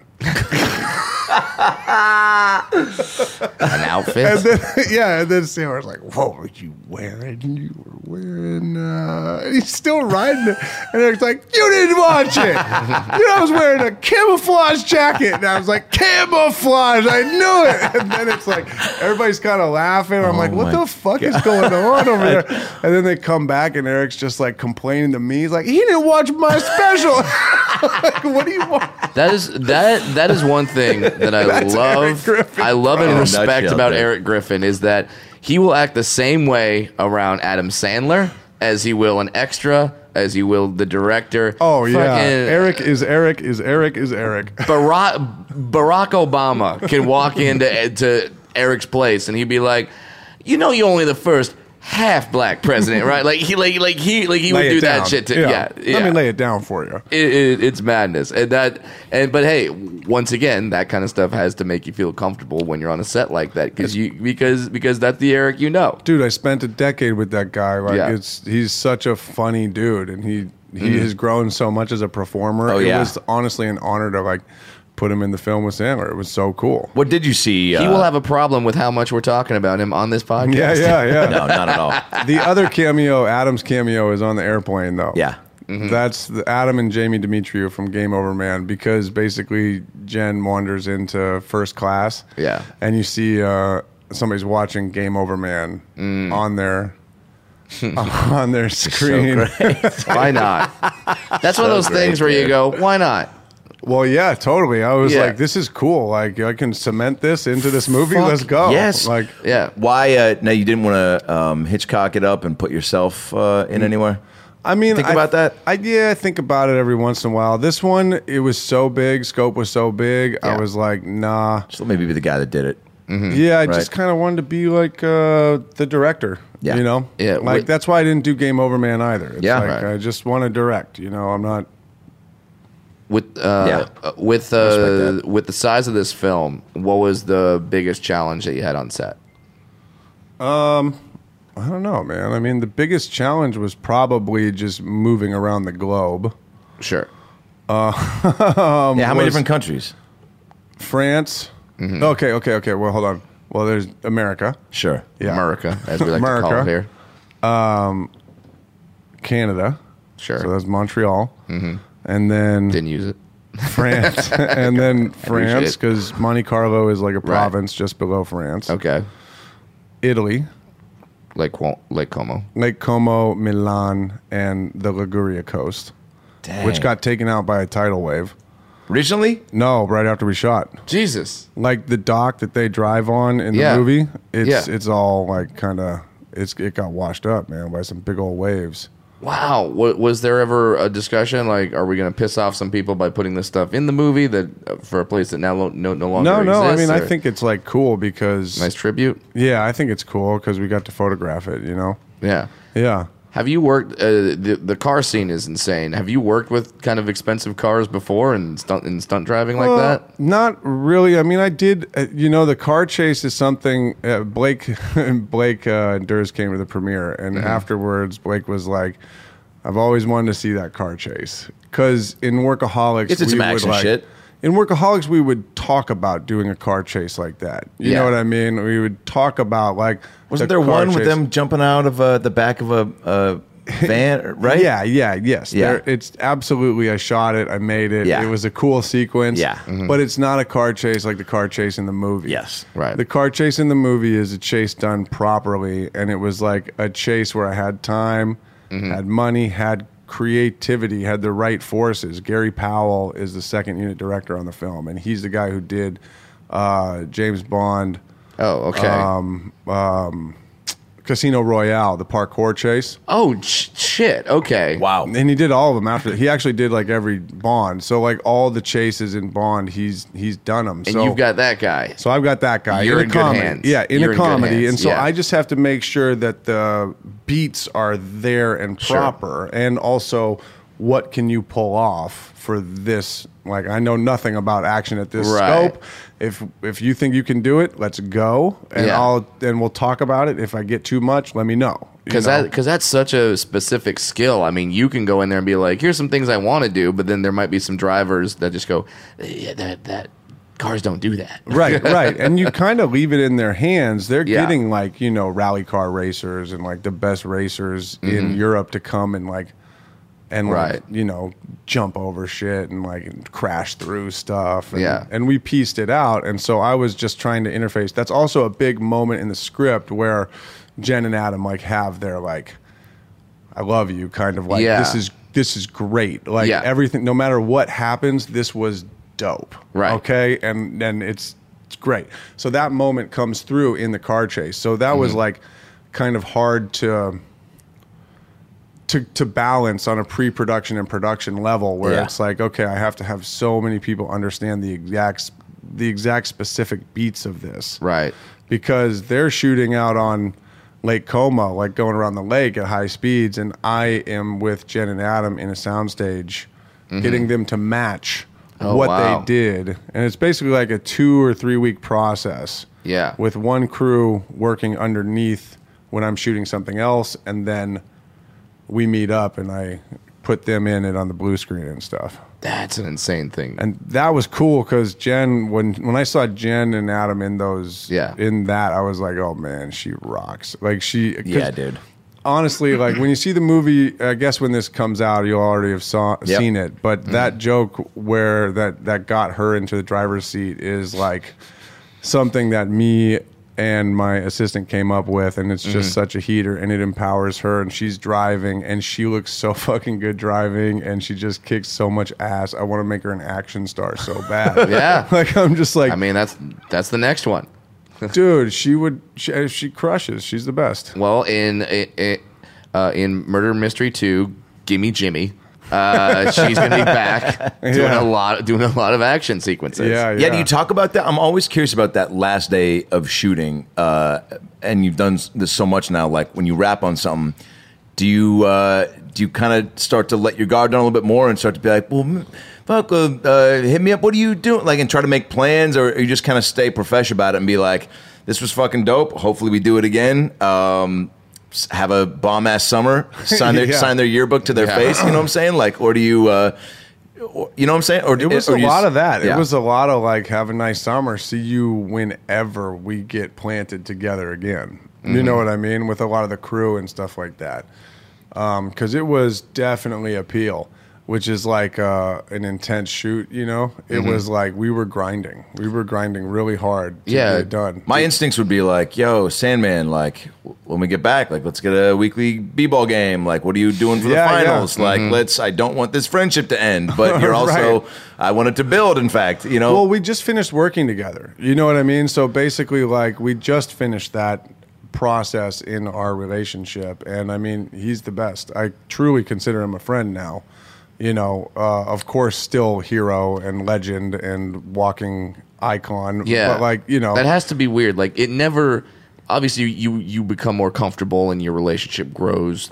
An outfit. And then, yeah, and then Sandler's like, what were you wearing? You were wearing, and he's still riding it. And Eric's like, you didn't watch it. I was wearing a camouflage jacket. And I was like, camouflage, I knew it. And then it's like, everybody's kind of laughing. I'm like, what my the fuck is going on over there? And then they come back and Eric's just like complaining to me. He's like, he didn't watch my special. Like, what do you want? That is one thing that I That's Eric love. Griffin, I love and bro. respect Nutshell, about dude. Eric Griffin is that he will act the same way around Adam Sandler as he will an extra, as he will the director. Oh, yeah. Fucking Eric is Eric is Eric is Eric. Barack Obama can walk into Eric's place and he'd be like, you know, you're only the first half black president, right? Like he would Lay do it that down. shit. Let Let me lay it down for you. It's madness, but hey, once again, that kind of stuff has to make you feel comfortable when you're on a set like that because that's the Eric you know. Dude, I spent a decade with that guy. Like, Yeah. he's such a funny dude, and he has grown so much as a performer. Oh, It yeah. was honestly an honor to like put him in the film with Sandler. It was so cool. What did you see? He will have a problem with how much we're talking about him on this podcast. Yeah. No, not at all. The other cameo, Adam's cameo, is on the airplane though. Yeah. That's Adam and Jamie Demetriou from Game Over Man, because basically Jen wanders into first class. Yeah. And you see somebody's watching Game Over Man on their screen. Why not? That's one of those great, things where you dude. go, why not? Well, yeah, totally. I was Yeah. like, this is cool. Like, I can cement this into this movie. Fuck Let's go. yes. Like, Yeah. Why? Now you didn't want to Hitchcock it up and put yourself in anywhere. I mean, Think about that? I think about it every once in a while. This one, it was so big. Scope was so big. I Yeah. was like, nah. So maybe be the guy that did it. Yeah, I Right. just kind of wanted to be like the director. Yeah. You know? Yeah, Like, that's why I didn't do Game Over Man either. It's Yeah. like, Right. I just want to direct, you know? I'm not... With Yeah. with Respect that. with the size of this film, what was the biggest challenge that you had on set? I don't know, man. I mean, the biggest challenge was probably just moving around the globe. Sure. Yeah, how many was- different countries? France. Mm-hmm. Okay. Well, hold on. Well, there's America. Sure. Yeah. America, as we like to call it America. here. Canada. Sure. So that's Montreal. Mm-hmm. And then Didn't use it. France. And then France, Appreciate it. because Monte Carlo is like a province just below France. Okay. Italy, Lake Como. Lake Como, Milan, and the Liguria coast, which got taken out by a tidal wave. Recently? No, right after we shot. Jesus. Like the dock that they drive on in Yeah. the movie, Yeah. it's all like kind of it got washed up, man, by some big old waves. Wow. Was there ever a discussion like, are we going to piss off some people by putting this stuff in the movie that for a place that now no longer exists? No. I mean, I or- think it's like cool because nice tribute. yeah, I think it's cool because we got to photograph it. You know, Yeah. yeah. Have you worked? The car scene is insane. Have you worked with kind of expensive cars before and stunt driving like that? Not really. I mean, I did. You know, the car chase is something. Blake Durs came to the premiere, and Mm-hmm. afterwards, Blake was like, "I've always wanted to see that car chase." Because in Workaholics, It's some we would, action like, shit. In Workaholics, we would talk about doing a car chase like that. You Yeah. know what I mean? We would talk about like. Wasn't the there car one with chase. them jumping out of the back of a van, right? Yes. Yeah. It's absolutely. I shot it. I made it. Yeah. It was a cool sequence. Yeah. But it's not a car chase like the car chase in the movie. Yes. Right. The car chase in the movie is a chase done properly, and it was like a chase where I had time, had money, had creativity, had the right forces. Gary Powell is the second unit director on the film, and he's the guy who did James Bond. Oh, okay. Casino Royale, the parkour chase. Oh, shit. Okay. Wow. And he did all of them after. He actually did like every Bond. So like all the chases in Bond, he's done them. And so you've got that guy. So I've got that guy. You're in a in good comedy. hands. Yeah, in You're a in good comedy. hands, And so yeah. I just have to make sure that the beats are there and Sure. proper, and also what can you pull off for this. Like, I know nothing about action at this Right. scope. If you think you can do it, let's go, and Yeah. we'll talk about it. If I get too much, let me know. You know? Because that's such a specific skill. I mean, you can go in there and be like, here's some things I want to do, but then there might be some drivers that just go, yeah, that cars don't do that. right. And you kind of leave it in their hands. They're Yeah. getting like, you know, rally car racers and like the best racers in Europe to come and like, Right. you know, jump over shit and like crash through stuff. And, Yeah. and we pieced it out. And so I was just trying to interface. That's also a big moment in the script where Jen and Adam like have their like, I love you kind of like, Yeah. this is great. Like Yeah. everything, no matter what happens, this was dope. Right. Okay. And then it's great. So that moment comes through in the car chase. So that was like kind of hard to balance on a pre-production and production level where Yeah. it's like, okay, I have to have so many people understand the exact specific beats of this. Right. Because they're shooting out on Lake Como, like going around the lake at high speeds, and I am with Jen and Adam in a soundstage, getting them to match Oh, what wow. they did. And it's basically like a 2 or 3 week process. Yeah. With one crew working underneath when I'm shooting something else, and then we meet up and I put them in it on the blue screen and stuff. That's an insane thing. And that was cool because Jen, when I saw Jen and Adam in those, Yeah. in that, I was like, oh man, she rocks. Like 'cause Yeah, dude. honestly, like when you see the movie, I guess when this comes out, you'll already have Yep. seen it. But that joke where that got her into the driver's seat is like something that me and my assistant came up with, and it's just such a heater, and it empowers her, and she's driving, and she looks so fucking good driving, and she just kicks so much ass. I want to make her an action star so bad. Yeah. Like I'm just like, I mean, that's the next one. dude, she crushes. She's the best. Well, in Murder Mystery 2, Gimme Jimmy, She's going to be back doing a lot of action sequences. Yeah. Do you talk about that? I'm always curious about that last day of shooting. And you've done this so much now. Like when you wrap on something, do you kind of start to let your guard down a little bit more and start to be like, well, fuck, hit me up. What are you doing? Like, and try to make plans, or you just kind of stay professional about it and be like, this was fucking dope. Hopefully we do it again. Have a bomb ass summer. Sign their yearbook to their face. You know what I'm saying? Like, or do you? You know what I'm saying? Or it was a lot of that. Yeah. It was a lot of like, have a nice summer. See you whenever we get planted together again. You know what I mean? With a lot of the crew and stuff like that. Because it was definitely appeal, which is like an intense shoot, you know? It was like we were grinding. We were grinding really hard to get it done. My instincts would be like, yo, Sandman, like, when we get back, like, let's get a weekly b-ball game. Like, what are you doing for the finals? Like, I don't want this friendship to end, but you're also, Right. I want it to build, in fact, you know? Well, we just finished working together. You know what I mean? So basically, like, we just finished that process in our relationship. And I mean, he's the best. I truly consider him a friend now. You know, of course, still hero and legend and walking icon. Yeah. But like, you know. That has to be weird. Like, it never... Obviously, you become more comfortable and your relationship grows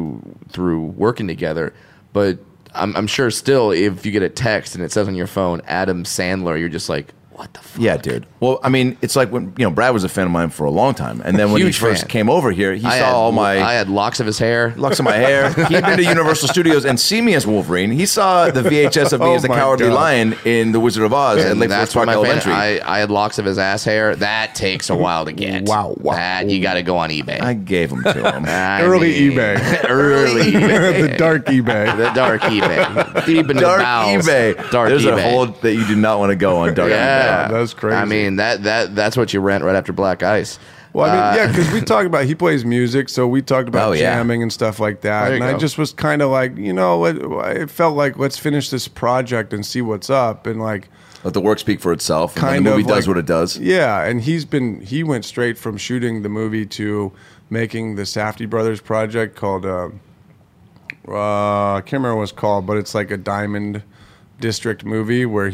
through working together. But I'm sure still, if you get a text and it says on your phone, Adam Sandler, you're just like, what the fuck? Yeah, dude. Well, I mean, it's like when, you know, Brad was a fan of mine for a long time. And then when Huge he first fan. came over here, he I saw all my... I had locks of his hair. locks of my hair. He had been to Universal Studios and see me as Wolverine. He saw the VHS of me Oh as the my Cowardly God. Lion in The Wizard of Oz at And Lake that's Forest what Park my fan. Elementary. I had locks of his ass hair. That takes a while to get. Wow. That you got to go on eBay. I gave them to him. Early eBay. Early eBay. The dark eBay. The dark eBay. Deep in the Dark bowels. eBay. Dark There's eBay. a hole that you do not want to go on Dark Yeah. eBay. That's crazy. I mean, that's what you rent right after Black Ice. Well, I mean, yeah, because we talked about, he plays music, so we talked about Oh, yeah. jamming and stuff like that. There you And I go. just was kind of like, you know, it felt like, let's finish this project and see what's up. And like, Let the work speak for itself. And kind then the movie of does like- what it does. Yeah, and he went straight from shooting the movie to making the Safdie Brothers project called, I can't remember what it's called, but it's like a Diamond District movie where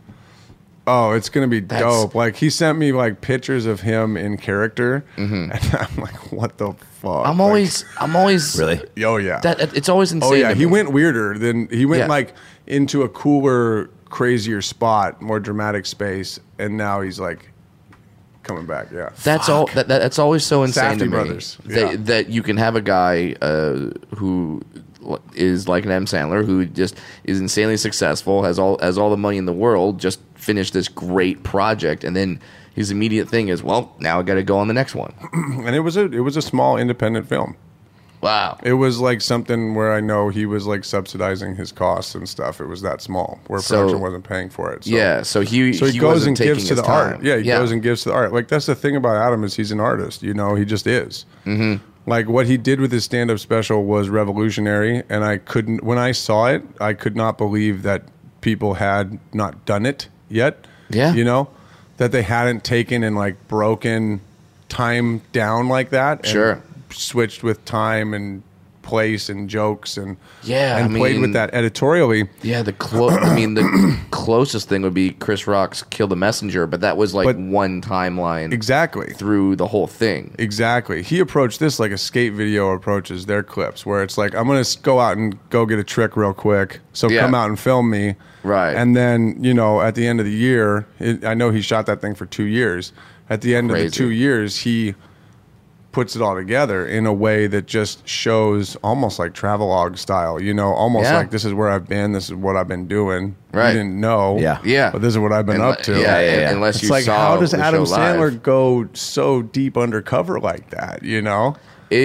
it's gonna be dope. Like, he sent me like pictures of him in character, and I'm like, what the fuck? I'm Like, always Really? oh yeah, That it's always insane. oh yeah. to He me. went weirder than he went Yeah. like into a cooler, crazier spot, more dramatic space, and now he's like coming back. Yeah, That's all. That's always so insane to Safdie me. Brothers. Yeah. That you can have a guy who is like an M. Sandler, who just is insanely successful, has all the money in the world, just finished this great project, and then his immediate thing is, well, now I got to go on the next one. and it was a small independent film. Wow. It was like something where I know he was like subsidizing his costs and stuff. It was that small where So- production wasn't paying for it. So. Yeah. So he So he goes wasn't and taking gives to his the time. art. Yeah, he goes and gives to the art. Like, that's the thing about Adam, is he's an artist. You know, he just is. Mm-hmm. Like, what he did with his stand-up special was revolutionary, and when I saw it, I could not believe that people had not done it yet. Yeah. You know, that they hadn't taken and like broken time down like that. And Sure. switched with time and place and jokes and Yeah, and I played mean- with that editorially. Yeah, the closest thing would be Chris Rock's "Kill the Messenger," but that was like But- one timeline Exactly. through the whole thing. Exactly. He approached this like a skate video approaches their clips, where it's like, I'm going to go out and go get a trick real quick. So Yeah. come out and film me. Right. And then, you know, at the end of the year, I know he shot that thing for 2 years. At the end of the Crazy. 2 years, he puts it all together in a way that just shows almost like travelogue style, you know, almost Yeah. like, this is where I've been, this is what I've been doing. Right. You didn't know. Yeah. Yeah. But this is what I've been up to. Yeah. Unless It's you like, saw how does the Adam show live. Sandler go so deep undercover like that, you know?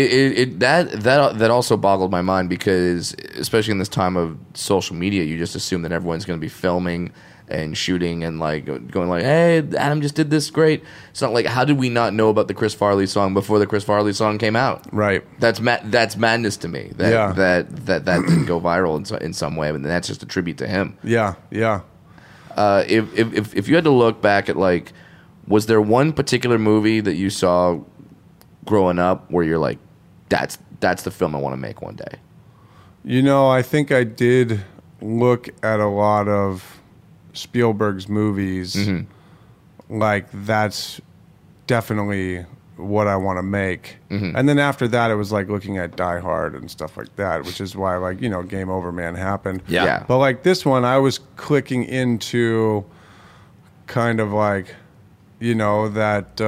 That also boggled my mind, because especially in this time of social media, you just assume that everyone's going to be filming and shooting and like going like, hey, Adam just did this great. It's not like, how did we not know about the Chris Farley song before the Chris Farley song came out? Right. That's madness to me. That Yeah. that didn't go viral in some way, and that's just a tribute to him. Yeah, yeah. If you had to look back at, like, was there one particular movie that you saw growing up where you're like, that's the film I want to make one day? You know, I think I did look at a lot of Spielberg's movies. Like, that's definitely what I want to make. And then after that, it was like looking at Die Hard and stuff like that, which is why, like, you know, Game Over Man happened. Yeah. But like this one, I was clicking into kind of like, you know, that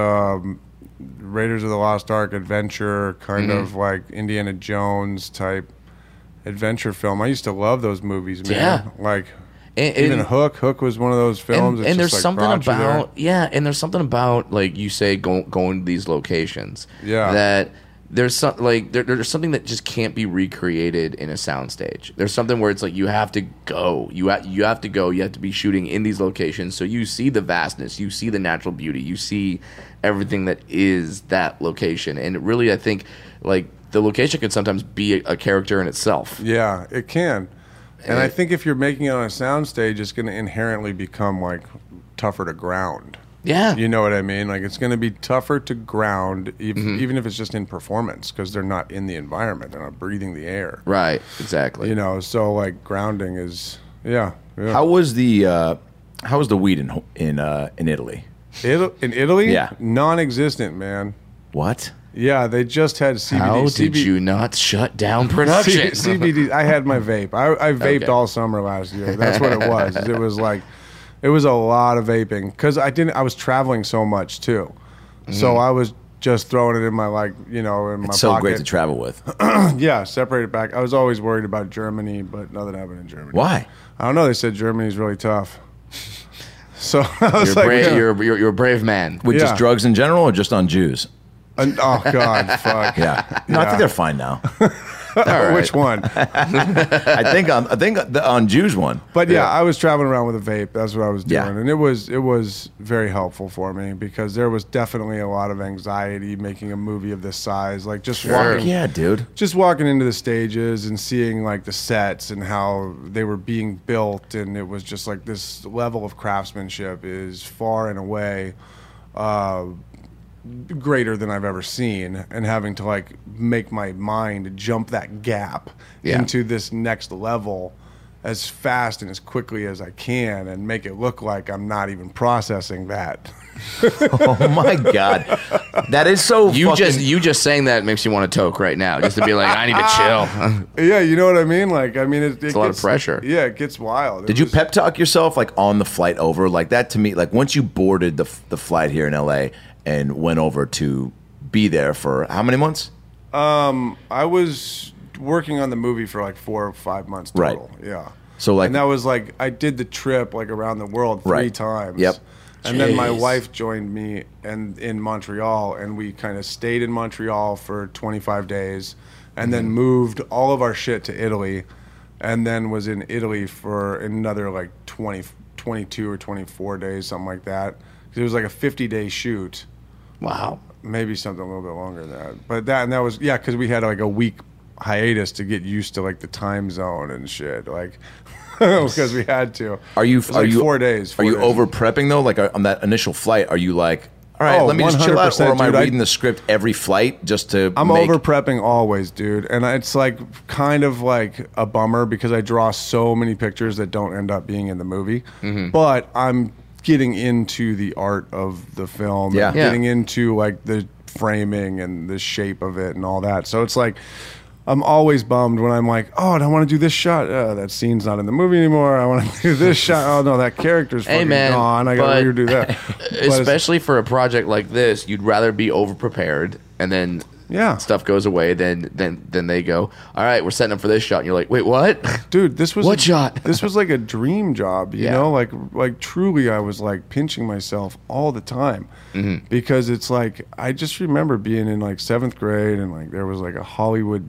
Raiders of the Lost Ark adventure, kind of like Indiana Jones type adventure film. I used to love those movies, man. Yeah. Like, And even Hook. Hook was one of those films. And there's just, like, something brought you there. about and there's something about, like you say, going to these locations. Yeah. That there's some like there's something that just can't be recreated in a soundstage. There's something where it's like you have to go. You have to go. You have to be shooting in these locations, so you see the vastness, you see the natural beauty, you see everything that is that location. And really, I think like the location can sometimes be a character in itself. Yeah, it can. And I think if you're making it on a soundstage, it's going to inherently become like tougher to ground. Yeah. You know what I mean? Like, it's going to be tougher to ground, even if it's just in performance, because they're not in the environment. They're not breathing the air. Right. Exactly. You know, so like grounding is, yeah. How was the weed in Italy? In Italy? Yeah. Non-existent, man. What? Yeah, they just had CBD. How did you not shut down production? CBD. I had my vape. I vaped Okay. all summer last year. That's what it was. It was like, it was a lot of vaping because I was traveling so much too. So I was just throwing it in my, like, you know, in my It's so pocket. great to travel with. Yeah, separate it back. I was always worried about Germany, but nothing happened in Germany. Why? I don't know. They said Germany's really tough. So I was You're, like, brave, yeah. you're a brave man. With Yeah. just drugs in general, or just on Jews? Oh God, fuck. Yeah. No, I think they're fine now. All right. Which one? I think on Jews one. But yeah, I was traveling around with a vape. That's what I was doing, Yeah. and it was very helpful for me because there was definitely a lot of anxiety making a movie of this size. Like just walking, Yeah, dude. just walking into the stages and seeing like the sets and how they were being built, and it was just like this level of craftsmanship is far and away greater than I've ever seen, and having to like make my mind jump that gap into this next level as fast and as quickly as I can and make it look like I'm not even processing that. Oh my God, that is so. You fucking, just saying that makes you want to toke right now, just to be like, I need to chill. Yeah, you know what I mean? Like, I mean, it's a lot of pressure. Yeah, it gets wild. Did you pep talk yourself like on the flight over? Like that to me, like once you boarded the flight here in LA and went over to be there for how many months? I was working on the movie for like 4 or 5 months total. Right. Yeah. So like, And that was like, I did the trip like around the world 3 Right. times. Yep. And then my Jeez. wife joined me in Montreal, and we kind of stayed in Montreal for 25 days and then moved all of our shit to Italy, and then was in Italy for another like 22 or 24 days, something like that. 'Cause it was like a 50-day shoot. Wow. Maybe something a little bit longer than that. But that was, yeah, because we had like a week hiatus to get used to like the time zone and shit. Like, because we had to. are you It was like 4 days. Are you 4 days. over prepping though? Like on that initial flight, are you like, all right, Oh, let me just chill out, 100%, or am I dude. reading the script every flight just to? I'm make, over prepping always, dude. And it's like kind of like a bummer because I draw so many pictures that don't end up being in the movie. But I'm getting into the art of the film. Yeah. And Yeah. getting into like the framing and the shape of it and all that. So it's like, I'm always bummed when I'm like, oh, I want to do this shot. That scene's not in the movie anymore. I want to do this shot. Oh, no, that character's Hey, fucking man, gone. I got but- to redo that. But it's- Especially for a project like this, you'd rather be over prepared, and then Yeah. stuff goes away. Then they go, all right, we're setting up for this shot, and you're like, wait, what? dude, this was What shot? This was like a dream job, you Yeah. know, like truly, I was like pinching myself all the time because it's like I just remember being in like 7th grade and like there was like a Hollywood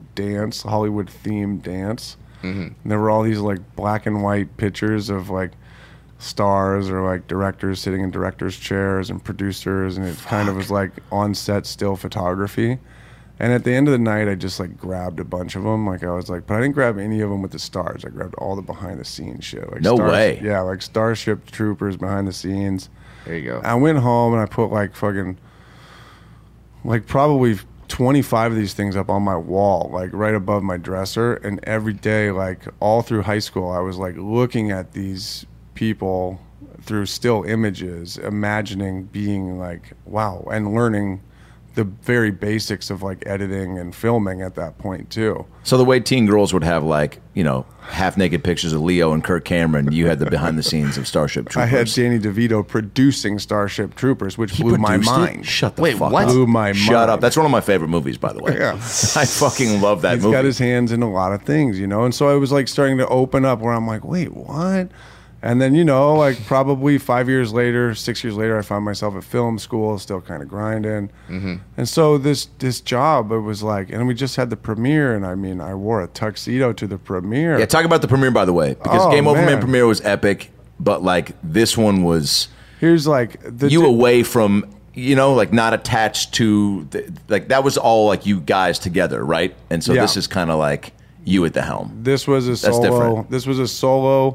themed dance, and there were all these like black and white pictures of like stars or like directors sitting in directors' chairs and producers, and it kind of was like on set still photography. And at the end of the night, I just like grabbed a bunch of them. Like I was like, but I didn't grab any of them with the stars. I grabbed all the behind the scenes shit. Like No way. Yeah, like Starship Troopers behind the scenes. There you go. I went home and I put like fucking, like probably 25 of these things up on my wall, like right above my dresser. And every day, like all through high school, I was like looking at these people through still images, imagining being like, wow, and learning the very basics of like editing and filming at that point too. So the way teen girls would have like, half naked pictures of Leo and Kirk Cameron, you had the behind the scenes of Starship Troopers. I had Danny DeVito producing Starship Troopers, which blew my produced it? mind. Shut the Wait, fuck what? up. Blew my Shut mind. up. That's one of my favorite movies, by the way. Yeah. I fucking love that He's movie. got his hands in a lot of things, and so I was like starting to open up where I'm like, wait, what? And then, like probably 5 years later, 6 years later, I found myself at film school, still kind of grinding. Mm-hmm. And so this job, it was like, and we just had the premiere, and I mean, I wore a tuxedo to the premiere. Yeah, talk about the premiere, by the way, because Oh, Game Over Man man. premiere was epic, but like this one was Here's like you away from, like not attached to, like that was all like you guys together, right? And so Yeah. this is kind of like you at the helm. This was a That's solo. different. This was a solo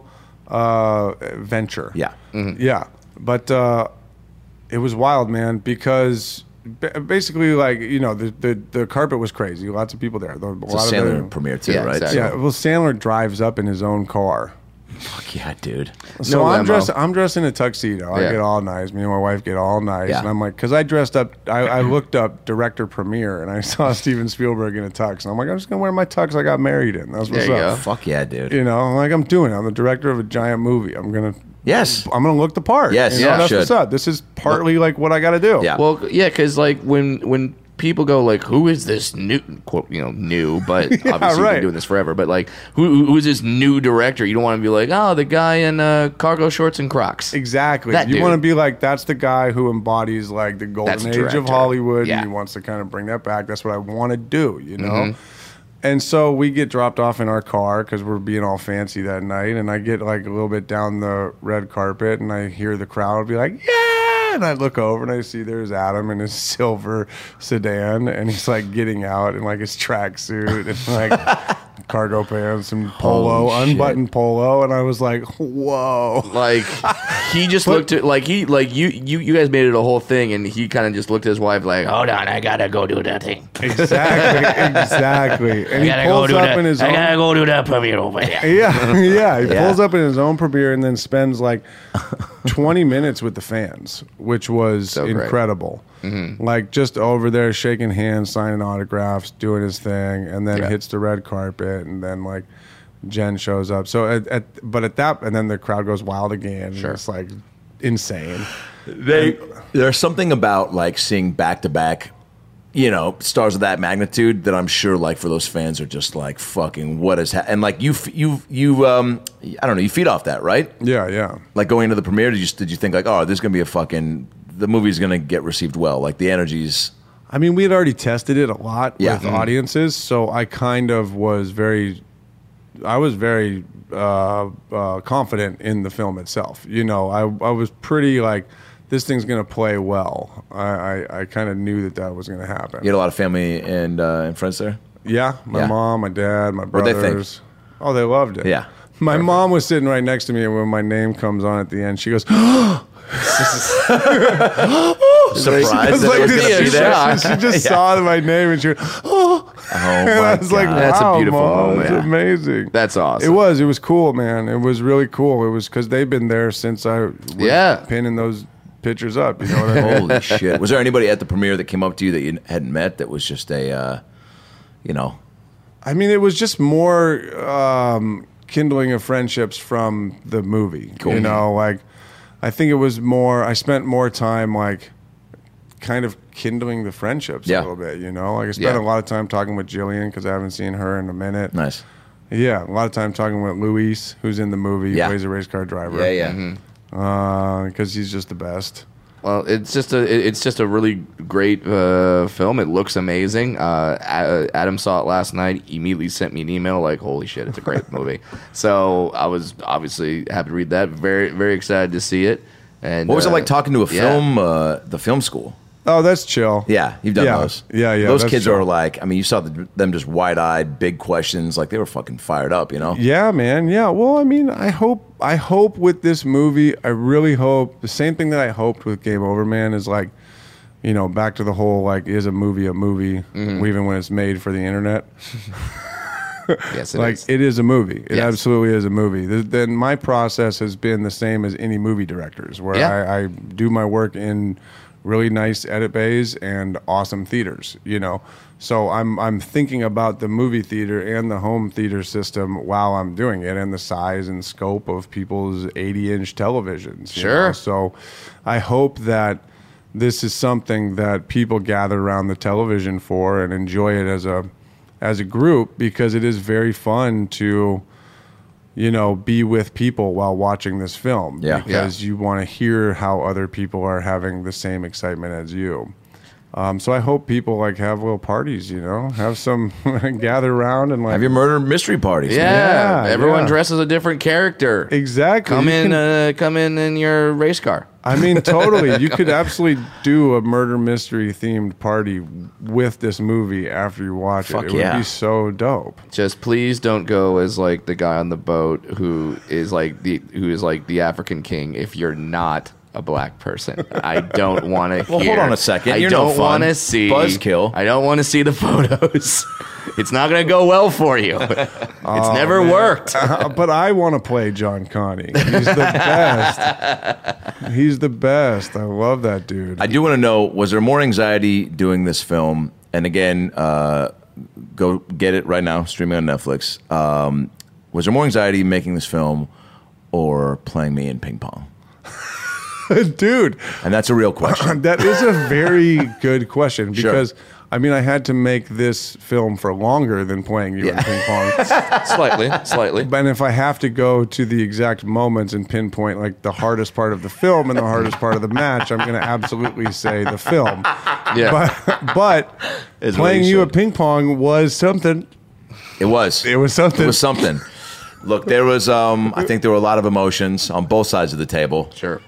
venture. Yeah. Yeah, but it was wild, man, because basically, like the carpet was crazy. Lots of people there. It's a Sandler premiere too, Yeah, right? exactly. Yeah, well, Sandler drives up in his own car. Fuck yeah, dude. So No I'm limo. dressed in a tuxedo. I Yeah. get all nice. Me and my wife get all nice, Yeah. and I'm like, because I dressed up. I looked up director premiere, and I saw Steven Spielberg in a tux, and I'm like, I'm just gonna wear my tux I got married in. That's what's There you up. go. Fuck yeah, dude. I'm doing it. I'm the director of a giant movie. I'm gonna look the part. Yes, you know, yeah, that's should. what's up. This is partly like what I got to do. Yeah. Well, yeah, because like when people go like, "Who is this new quote?" New, but obviously you've right. been doing this forever. But like, who is this new director? You don't want to be like, "Oh, the guy in cargo shorts and Crocs." Exactly. That You dude. want to be like, that's the guy who embodies like the golden That's the age director. of Hollywood, Yeah. and he wants to kind of bring that back. That's what I want to do, Mm-hmm. And so we get dropped off in our car because we're being all fancy that night, and I get like a little bit down the red carpet, and I hear the crowd be like, "Yeah!" And I look over and I see there's Adam in his silver sedan, and he's like getting out in like his tracksuit and like cargo pants and polo, Holy shit. unbuttoned polo, and I was like, "Whoa!" Like he just looked at you guys made it a whole thing, and he kind of just looked at his wife like, "Hold on, I gotta go do that thing. Exactly. And he pulls up in his own. go do that premiere over there." Yeah. He Yeah. pulls up in his own premiere and then spends like 20 minutes with the fans, which was So great. incredible. Like just over there shaking hands, signing autographs, doing his thing, and then Yeah. hits the red carpet, and then like Jen shows up. So and then the crowd goes wild again. Sure. It's like insane. There's something about like seeing back to back, stars of that magnitude that I'm sure like for those fans are just like fucking what is and like you I don't know, you feed off that, right? Yeah. Like going into the premiere, did you think like, oh, this is gonna be the movie's gonna get received well, like the energy's. I mean, we had already tested it a lot Yeah. with audiences, so I kind of was very confident in the film itself. I was pretty like, this thing's going to play well. I kind of knew that was going to happen. You had a lot of family and friends there. Yeah, my Yeah. mom, my dad, my What'd they brothers. think? Oh, they loved it. Yeah. My mom was sitting right next to me, and when my name comes on at the end, she goes, Surprised It's that like it was this- gonna be there. she just saw my name, and she went, oh. And my I was like, God. wow, That's a beautiful Mom, moment. it's Yeah. amazing. That's awesome. It was cool, man. It was really cool. It was because they've been there since I was Yeah. pinning those pictures up. You know what I mean? Holy shit! Was there anybody at the premiere that came up to you that you hadn't met that was just I mean, it was just more kindling of friendships from the movie. Cool. Like I think it was more. I spent more time like kind of kindling the friendships Yeah. a little bit. Like I spent Yeah. a lot of time talking with Jillian because I haven't seen her in a minute. nice? Yeah, a lot of time talking with Luis, who's in the movie, Yeah. plays a race car driver. Yeah. Because he's just the best. Well, it's just a really great film. It looks amazing. Adam saw it last night. Immediately sent me an email like, "Holy shit, it's a great movie." So I was obviously happy to read that. Very very excited to see it. And What was it like talking to a yeah. the film school? Oh, that's chill. Yeah, you've done Yeah. those. Yeah. Those that's kids chill. are like, I mean, you saw them just wide-eyed, big questions. Like they were fucking fired up, Yeah, man. Yeah. Well, I mean, I hope with this movie, I really hope the same thing that I hoped with Game Over Man is like, back to the whole like, is a movie a movie, even when it's made for the internet? Yes, it like is. it is a movie. It Yes. absolutely is a movie. Then my process has been the same as any movie directors, where Yeah. I do my work in really nice edit bays and awesome theaters. So I'm thinking about the movie theater and the home theater system while I'm doing it, and the size and scope of people's 80-inch televisions. Sure. So I hope that this is something that people gather around the television for and enjoy it as a group, because it is very fun to be with people while watching this film. Yeah. Because you want to hear how other people are having the same excitement as you. So I hope people like have little parties, have some gather around and like Have your murder mystery parties. man. Yeah, Yeah, everyone yeah. dresses a different character. exactly. Come You in, can- come in your race car. I mean, totally. You could absolutely do a murder mystery themed party with this movie after you watch Fuck it. It yeah. would be so dope. Just please don't go as like the guy on the boat who is like the African king if you're not a black person. I don't want to Well, hear. hold on a second. I You're no don't fun. want to see Buzzkill. I don't want to see the photos. It's not going to go well for you. It's never worked. But I want to play John Connie. He's the best. He's the best. I love that dude. I do want to know, was there more anxiety doing this film? And again, go get it right now, streaming on Netflix. Was there more anxiety making this film or playing me in ping pong? Dude, And that's a real question. that is a very good question, Sure. because I mean, I had to make this film for longer than playing you in ping pong. Slightly. And if I have to go to the exact moments and pinpoint like the hardest part of the film and the hardest part of the match, I'm going to absolutely say the film. Yeah. But Is what playing you you should. at ping pong was something. It was. It was something. It was something. Look, there was, I think there were a lot of emotions on both sides of the table. Sure.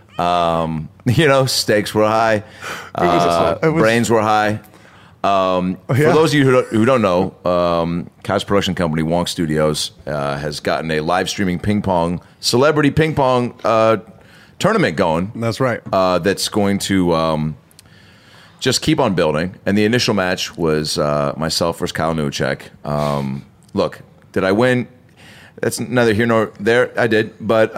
Stakes were high. it was- Brains were high. For those of you who don't know, Kai's production company, Wonk Studios, has gotten a live streaming celebrity ping pong tournament going. That's right. That's going to just keep on building. And the initial match was myself versus Kyle Newcheck. Look, did I win? That's neither here nor there. I did, but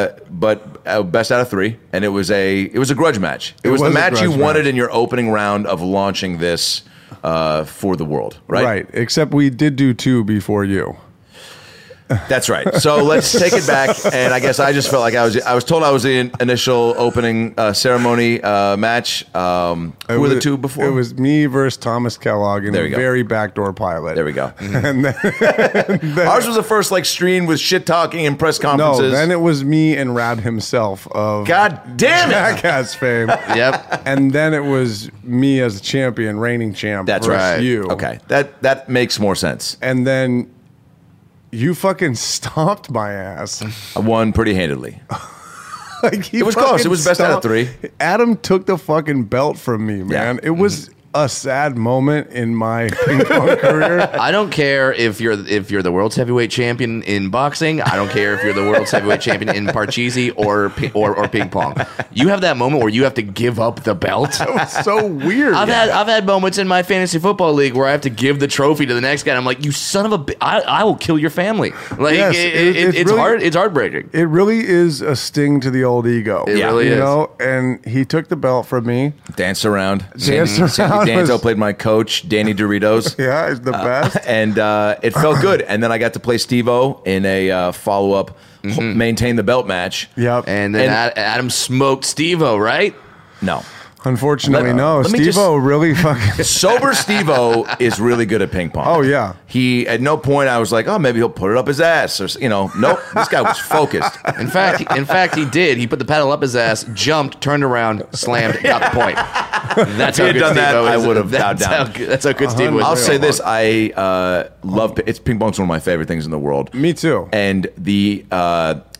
best out of 3, and it was a grudge match. It was the was a match you grudge wanted match. in your opening round of launching this for the world, right? Right. Except we did do 2 before you. That's right. So let's take it back. And I guess I just felt like I was told I was the initial opening ceremony match. Who were the 2 before? It was me versus Thomas Kellogg in There a you go. very backdoor pilot. There we go. And then, Ours was the first stream with shit talking and press no, conferences. then it was me and Rad himself of God damn it! Jackass fame. Yep. And then it was me as champion, reigning champ. That's versus right. You. Okay, that makes more sense. And then you fucking stomped my ass. I won pretty handedly. Like It was close. It was best out of 3. Adam took the fucking belt from me, man. Yeah. It was a sad moment in my ping pong career. I don't care if you're the world's heavyweight champion in boxing. I don't care if you're the world's heavyweight champion in parcheesi or ping pong. You have that moment where you have to give up the belt. It was so weird. I've had moments in my fantasy football league where I have to give the trophy to the next guy. And I'm like, you son of a I will kill your family. Like Yes, it's really- hard. It's heartbreaking. It really is a sting to the old ego. It really you is. know, and he took the belt from me. Danced around. Danced around Sandy Danto was- played my coach, Danny Doritos. Yeah, he's the best. And it felt good. And then I got to play Steve-O in a follow-up maintain the belt match. Yep. And then Adam smoked Steve-O, right? No. Unfortunately, Let- no. let me Steve-O really fucking... Sober Steve-O is really good at ping pong. Oh, yeah. He, at no point I was like, oh, maybe he'll put it up his ass. Or, nope. This guy was focused. In fact, he did. He put the paddle up his ass, jumped, turned around, slammed, got the point. That's If he how had good done that, Steve-O I is. would have bowed That's down. how good- That's how good Steve was. I'll say this. I love it's ping pong's one of my favorite things in the world. Me too. And the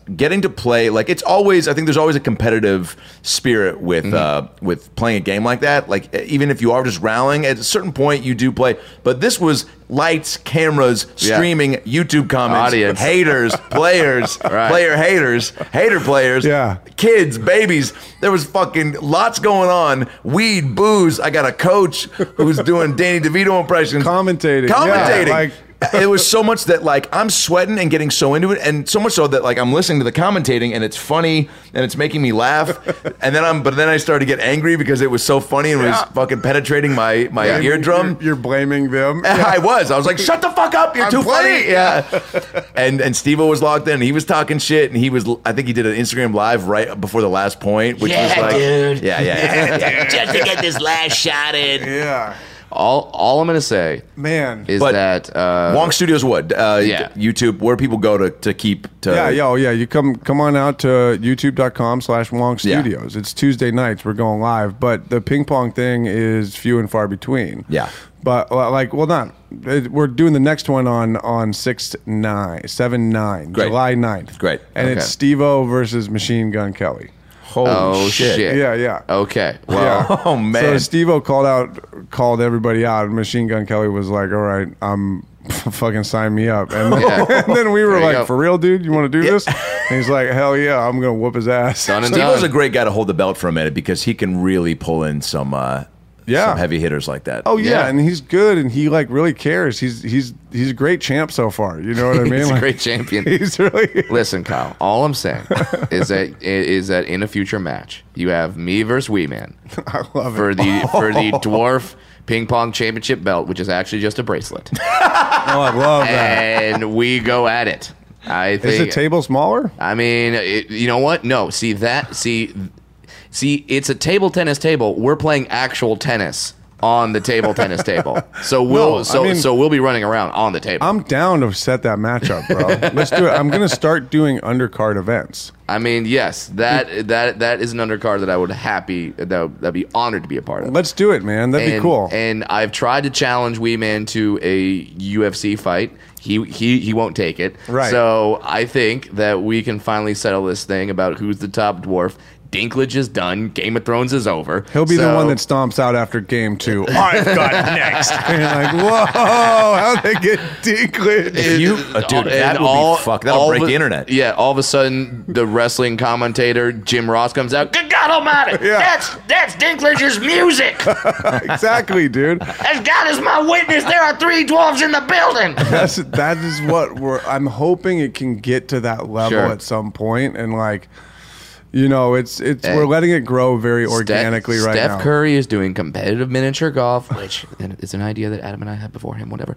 getting to play, like, it's always, I think there's always a competitive spirit with playing a game like that. Like, even if you are just rallying, at a certain point you do play. But this was lights, cameras, streaming, YouTube comments, audience, haters, players, player haters, hater players, kids, babies. There was fucking lots going on. Weed, booze. I got a coach who's doing Danny DeVito impressions. Commentating. Yeah, like, it was so much that, like, I'm sweating and getting so into it, and so much so that, like, I'm listening to the commentating and it's funny and it's making me laugh, and then I started to get angry because it was so funny and was fucking penetrating my eardrum. You're blaming them. I was like, shut the fuck up, you're too funny. Yeah. And Steve-O was logged in and he was talking shit, and I think he did an Instagram live right before the last point, which was like, dude. Yeah. Just to get this last shot in. Yeah. All I'm gonna say, man, is but that Wong Studios would YouTube, where people go to keep to you come on out to youtube.com/Wong Studios. It's Tuesday nights, we're going live, but the ping pong thing is few and far between. But we're doing the next one on 7/9 July 9th. Great. And it's Steve-O versus Machine Gun Kelly. Holy shit. Yeah. Okay. Well, oh man. So Steve-O called everybody out, and Machine Gun Kelly was like, all right, fucking sign me up. And then we were like, for real, dude, you want to do this? And he's like, hell yeah, I'm going to whoop his ass. Steve-O's a great guy to hold the belt for a minute because he can really pull in some heavy hitters like that. Oh yeah, and he's good, and he like really cares. He's a great champ so far. You know what I mean? He's a great champion. He's really. Listen, Kyle. All I'm saying is that in a future match, you have me versus Wee Man. I love for the dwarf ping pong championship belt, which is actually just a bracelet. I love that. And we go at it. I think. Is the table smaller? I mean, you know what? No. See, it's a table tennis table. We're playing actual tennis on the table tennis table. So we'll be running around on the table. I'm down to set that matchup, bro. Let's do it. I'm going to start doing undercard events. I mean, yes, that is an undercard that I would that'd be honored to be a part of. Let's do it, man. That'd be cool. And I've tried to challenge Wee Man to a UFC fight. He won't take it. Right. So I think that we can finally settle this thing about who's the top dwarf. Dinklage is done. Game of Thrones is over. He'll be the one that stomps out after game 2. I've got next. And you're like, whoa, how'd they get Dinklage? That'll break the internet. Yeah, all of a sudden, the wrestling commentator, Jim Ross, comes out, good God almighty, that's Dinklage's music. Exactly, dude. As God is my witness, there are 3 dwarves in the building. That is what I'm hoping it can get to that level at some point, and like, you know, we're letting it grow very organically right now. Steph Curry is doing competitive miniature golf, which is an idea that Adam and I had before him. Whatever.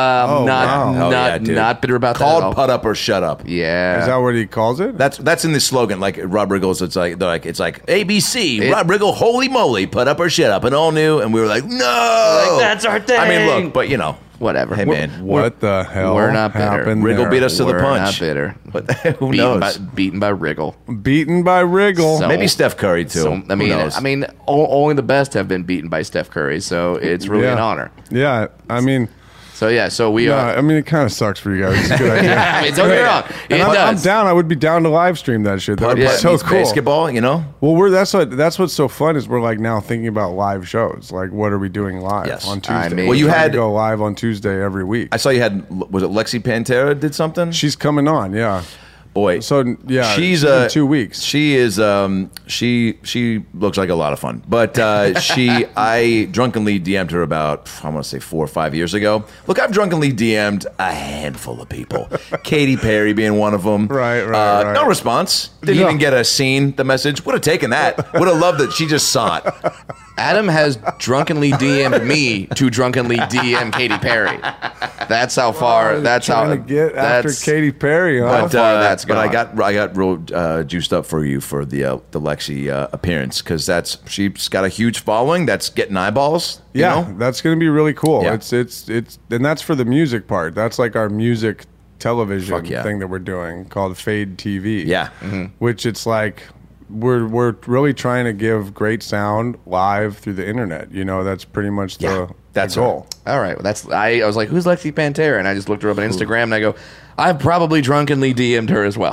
Not bitter about that. Called Put Up or Shut Up. Yeah. Is that what he calls it? That's in the slogan. Like Rob Riggle's, it's like ABC. Rob Riggle, holy moly, put up or shut up, and all new. And we were like, no, like, that's our thing. I mean, look, but you know. Whatever. Hey, man. What the hell? We're not bitter. Riggle beat us to the punch. We're not bitter. But who knows? Beaten by Riggle. Beaten by Riggle. So, maybe Steph Curry, too. So, I mean, only the best have been beaten by Steph Curry, so it's really an honor. Yeah, I mean... So we are. I mean, it kind of sucks for you guys. It's a good idea. I mean, don't get me wrong. I'm down. I would be down to live stream that shit. That would be so cool. Basketball, you know. Well, that's what's so fun is we're like now thinking about live shows. Like, what are we doing live on Tuesday? I mean, you had to go live on Tuesday every week. I saw you had. Was it Lexi Pantera did something? She's coming on. Yeah. Boy, so yeah, she's in 2 weeks. She is. She looks like a lot of fun. But I drunkenly DM'd her about I want to say 4 or 5 years ago. Look, I've drunkenly DM'd a handful of people. Katy Perry being one of them. Right. No response. Didn't even get the message. Would have taken that. Would have loved it. She just saw it. Adam has drunkenly DM'd me to drunkenly DM Katy Perry. That's how far. That's how to get after Katy Perry. But I got real juiced up for you for the Lexi appearance because she's got a huge following. That's getting eyeballs. You know? That's going to be really cool. Yeah. It's and that's for the music part. That's like our music television thing that we're doing called Fade TV. Yeah, which it's like. we're really trying to give great sound live through the internet. You know, that's pretty much the goal. All right. Well, I was like, who's Lexi Pantera? And I just looked her up on Instagram and I go, I've probably drunkenly DM'd her as well.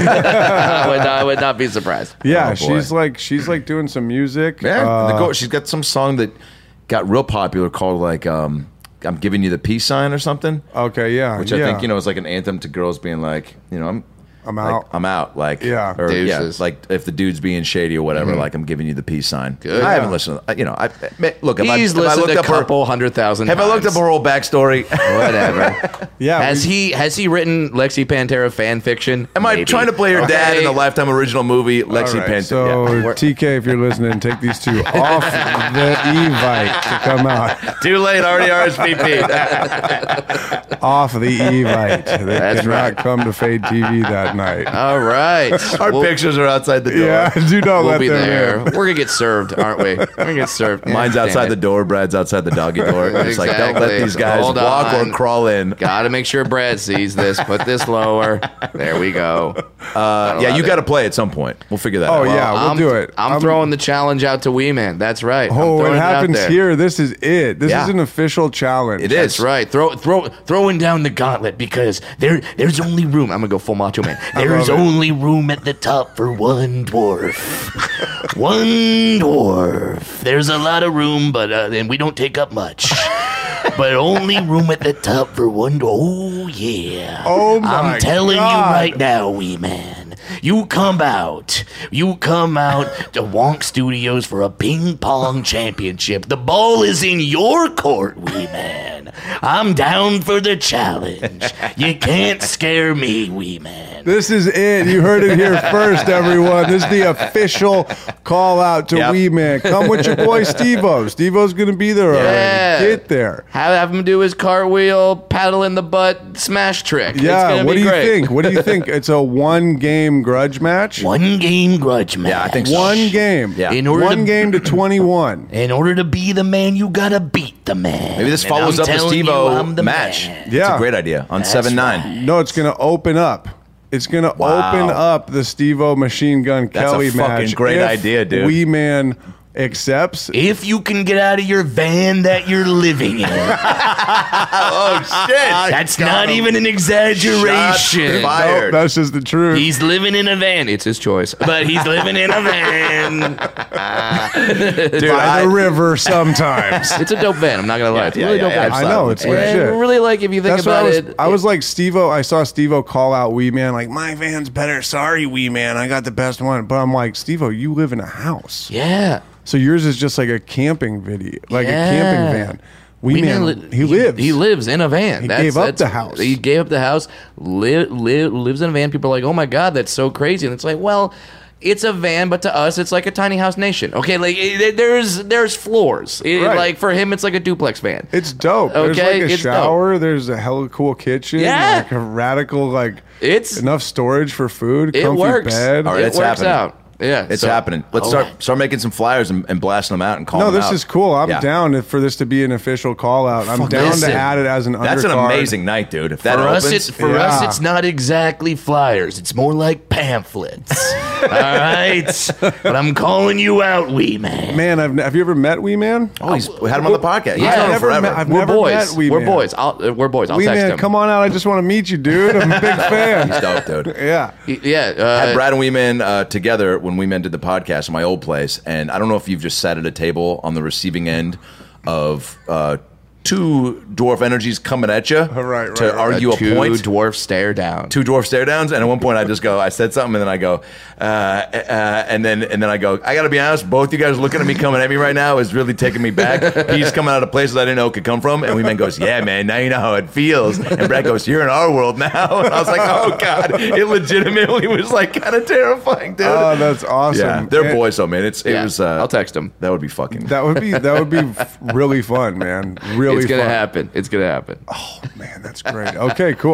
I would not be surprised. Yeah, Oh, she's like doing some music. Yeah, she's got some song that got real popular called like I'm giving you the peace sign or something. Okay, yeah. Which I think, you know, is like an anthem to girls being like, you know, I'm like, out. I'm out. Like, Yeah. or, Deuces. like if the dude's being shady or whatever, like I'm giving you the peace sign. Good. I haven't listened. You know, look. If He's I listened looked to up a couple 100,000 have I looked up times. her whole backstory? Whatever. Yeah. Has he wrten Lexi Pantera fan fiction? Am I Maybe. trying to play her dad in a Okay. Lifetime original movie, Lexi All right, Pantera? so TK, if you're listening, take these two off the Evite to come out. Too late, already RSVP. Off the Evite. They That's cannot right. come to Fade TV that night. All right. Our pictures are outside the door. Yeah, do not We'll let be them there. in. We're gonna get served, aren't we? We're gonna get served. Mine's Damn outside it. the door. Brad's outside the doggy door. It's like, don't let Exactly. these guys Hold walk on. or crawl in. Gotta make sure Brad sees this. Put this lower. There we go. Yeah, you got to play at some point. We'll figure that Oh, out. yeah, we'll I'm, do it. I'm throwing the challenge out to Wee Man. That's right. I'm Oh, throwing it out happens there. here. This is it. This Yeah. is an official challenge. It is. That's right. Throwing down the gauntlet because there's only room. I'm gonna go full Macho Man. There's love it. only room at the top for one dwarf. One dwarf. There's a lot of room, but and we don't take up much. But only room at the top for one dwarf. Oh yeah. Oh, my I'm telling God. you right now, Wee Man. You come out to Wonk Studios for a ping pong championship. The ball is in your court, Wee Man. I'm down for the challenge. You can't scare me, Wee Man. This is it. You heard it here first, everyone. This is the official call out to Yep. Wee Man. Come with your boy Steve-O. Steve-O's going to be there Yeah. already. Get there. Have him do his cartwheel, paddle in the butt, smash trick. It's Yeah, gonna what be do you great. think? What do you think? It's a one-game grudge match? One game grudge match. Yeah, I think so. One game. Yeah. In order One to- game to 21. In order to be the man, you gotta beat the man. Maybe this And follows I'm up the telling you, Steve-O I'm the match. man. It's Yeah. a great idea on 7-9. No, it's going to open up. It's going to Wow. open up the Steve-O Machine Gun That's Kelly a fucking match. great if idea, dude. Wee Man accepts. If you can get out of your van that you're living in, Oh, shit. that's not even an exaggeration. Shots fired. Nope, that's just the truth. He's living in a van. It's his choice, but he's living in a van. Dude, By the river sometimes. It's a dope van. I'm not gonna lie. It's a Yeah, really yeah, dope yeah, van. I know, it's absolutely. legit. And really, like, if you think That's what about I was. it, I was like Steve-O. I saw Steve-O call out Wee Man like, my van's better. Sorry, Wee Man. I got the best one. But I'm like, Steve-O, you live in a house. yeah. So yours is just like a camping video, like Yeah. a camping van. Wee Man, he lives. He lives in a van. He gave up the house. He gave up the house. Lives in a van. People are like, "Oh my god, that's so crazy!" And it's like, well, it's a van, but to us, it's like a tiny house nation. Okay, like there's floors. Right. Like for him, it's like a duplex van. It's dope. There's Okay, like a it's shower. There's a hella cool kitchen. Yeah. Like a radical, like It's- enough storage for food. It Comfy works. bed. All right, It it's works happening. out. Yeah, It's so- happening. Let's Oh. start making some flyers and blasting them out and calling No, them this out. is cool. I'm Yeah. down for this to be an official call out. I'm down listen. to add it as an That's an undercard. amazing night, dude. If that For opens, us, Yeah. it's not exactly flyers. It's more like pamphlets. All right, but I'm calling you out, Wee Man. Man, have you ever met Wee Man? oh, we had him on the podcast. He's Yeah. known him I've never forever. met- I've We're never boys. met Wee We're Man. boys. We're boys. I'll Wee text Man, him. come on out. I just want to meet you, dude. I'm a big fan. He's dope, dude. Yeah. Yeah. Had Brad and Weeman together when Weeman did the podcast at my old place, and I don't know if you've just sat at a table on the receiving end of two dwarf energies coming at you Right, to right. argue a two point. dwarf stare down. Two dwarf stare downs, and at one point I said something, and then I go, and then I go, I gotta be honest, both you guys looking at me coming at me right now is really taking me back. He's coming out of places I didn't know it could come from, and Weeman goes, yeah, man, now you know how it feels. And Brad goes, you're in our world now, and I was like, oh god, it legitimately was like kind of terrifying, dude. Oh, that's awesome. Yeah, they're And boys though, man. It Yeah, was. I'll text him. That would be fucking. That would be really fun, man. Really It's gonna fun. happen. It's gonna happen. Oh man, that's great. Okay, cool.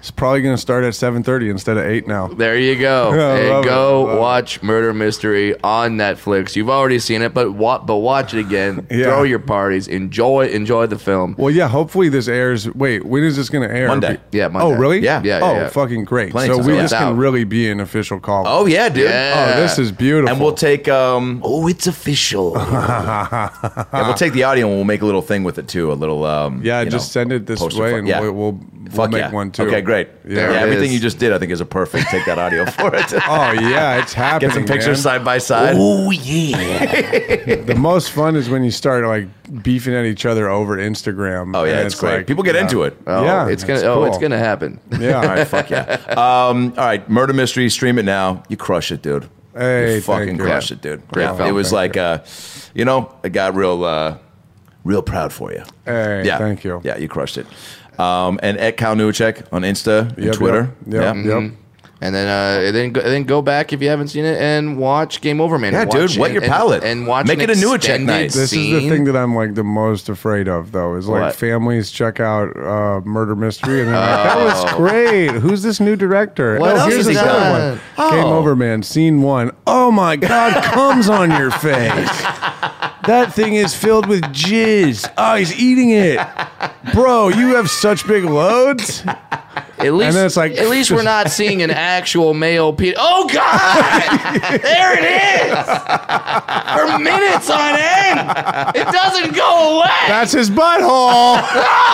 It's probably going to start at 7:30 instead of 8 now. There you go. Yeah, Hey, go it. watch Murder Mystery on Netflix. You've already seen it, but watch it again. Yeah. Throw your parties. Enjoy the film. Well, yeah. Hopefully this airs. Wait, when is this going to air? Monday. Yeah, Monday. Oh, really? Yeah. Yeah. fucking great. Plenty So of we time. just It's can out. really be an official call. Oh yeah, dude. Yeah. Oh, this is beautiful. And we'll take Oh, it's official. we'll take the audio and we'll make a little thing with it too. A little just send it this poster way, for- and yeah. we'll Fuck make yeah. one too. Okay, great. Yeah. it everything is. you just did, I think, is a perfect. Take that audio for it. Oh yeah, it's happening. Get some pictures man. side by side. Oh, yeah. The most fun is when you start like beefing at each other over Instagram. Oh yeah, and it's great. like, People get into it. Oh, Yeah, it's gonna. it's Oh, cool. it's gonna happen. Yeah. All right, fuck yeah. All right, Murder Mystery, stream it now. You crush it, dude. Hey, you fucking thank you. crush it, dude. Great film. It was Thank like, I got real proud for you. Hey, Yeah, thank you. Yeah, you crushed it. And at Cal Newacek on Insta and Yep, Twitter. Yep. Yeah. Yep. And then go back if you haven't seen it and watch Game Over Man. Yeah, And dude, watch wet your palate. and watch. Make an it a Newacek extended night. This is the scene. thing that I'm like the most afraid of, though, is like What? families check out Murder Mystery and they're like, "That was great. Who's this new director? What else here's has he another done? one. Game Over Man, scene 1. Oh my God, comes on your face. That thing is filled with jizz. Oh, he's eating it, bro. You have such big loads. At least, then it's like- at least we're not seeing an actual male penis. Oh God! There it is. For minutes on end, it doesn't go away. That's his butthole."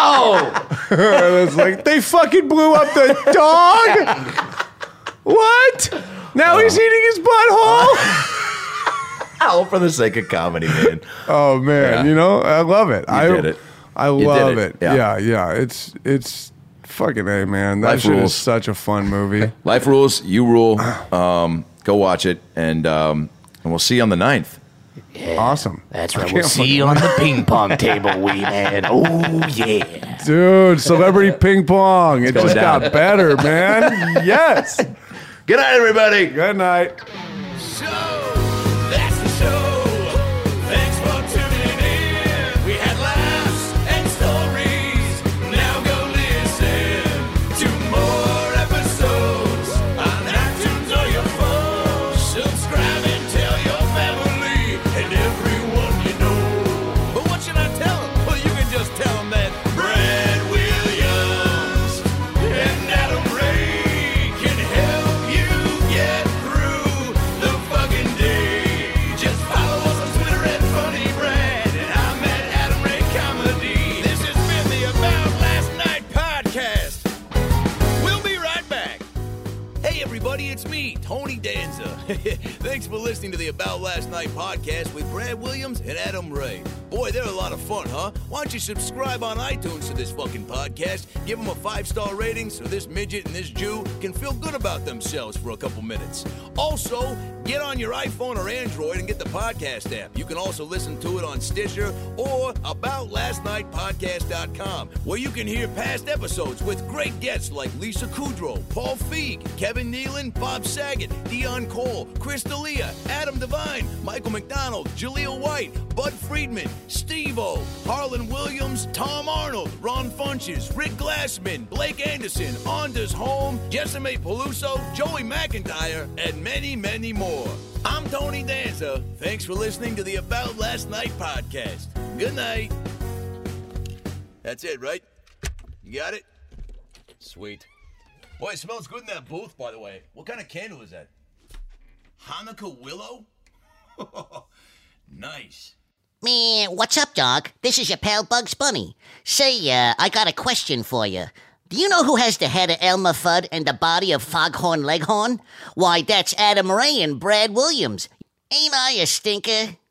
No. It's like they fucking blew up the dog. What? Now he's eating his butthole. All for the sake of comedy, man. Oh man, Yeah. I love it. I did it. I You did love it. it. Yeah. Yeah. It's fucking A, man. That Life shit rules. is such a fun movie. Life rules. You rule. Go watch it, and we'll see you on the 9th. Awesome. That's right. We'll see you on the ping pong table, wee man. Oh, yeah. Dude, celebrity ping pong. It just down. got better, man. Yes. Good night, everybody. Good night. So, that's the show. Thanks for tuning in. We had laughs and stories. Now go listen to more episodes on iTunes or your phone. Subscribe and tell your family and everyone you know. But what should I tell them? Well, you can just tell them that Brad Williams and Adam Ray can help you get through the fucking day. Just follow us on Twitter at Funny Brad, and I'm at Adam Ray Comedy. This has been the About Last Night podcast. We'll be right back. Hey everybody, it's me, Tony Danza. Thanks for listening to the About Last Night podcast with Brad Williams and Adam Ray. Boy, they're a lot of fun, huh? Why don't you subscribe on iTunes to this fucking podcast, give them a 5-star rating so this midget and this Jew can feel good about themselves for a couple minutes. Also, get on your iPhone or Android and get the podcast app. You can also listen to it on Stitcher or aboutlastnightpodcast.com, where you can hear past episodes with great guests like Lisa Kudrow, Paul Feig, Kevin Nealon, Bob Saget, Dion Cole, Chris D'Elia, Adam Devine, Michael McDonald, Jaleel White, Bud Friedman, Steve-O, Harlan Williams, Tom Arnold, Ron Funches, Rick Glassman, Blake Anderson, Anders Holm, Jessime Peluso, Joey McIntyre, and many, many more. I'm Tony Danza. Thanks for listening to the About Last Night podcast. Good night. That's it, right? You got it? Sweet. Boy, it smells good in that booth, by the way. What kind of candle is that? Hanukkah willow? Nice. Man, what's up, dog? This is your pal Bugs Bunny. Say, I got a question for you. Do you know who has the head of Elmer Fudd and the body of Foghorn Leghorn? Why, that's Adam Ray and Brad Williams. Ain't I a stinker?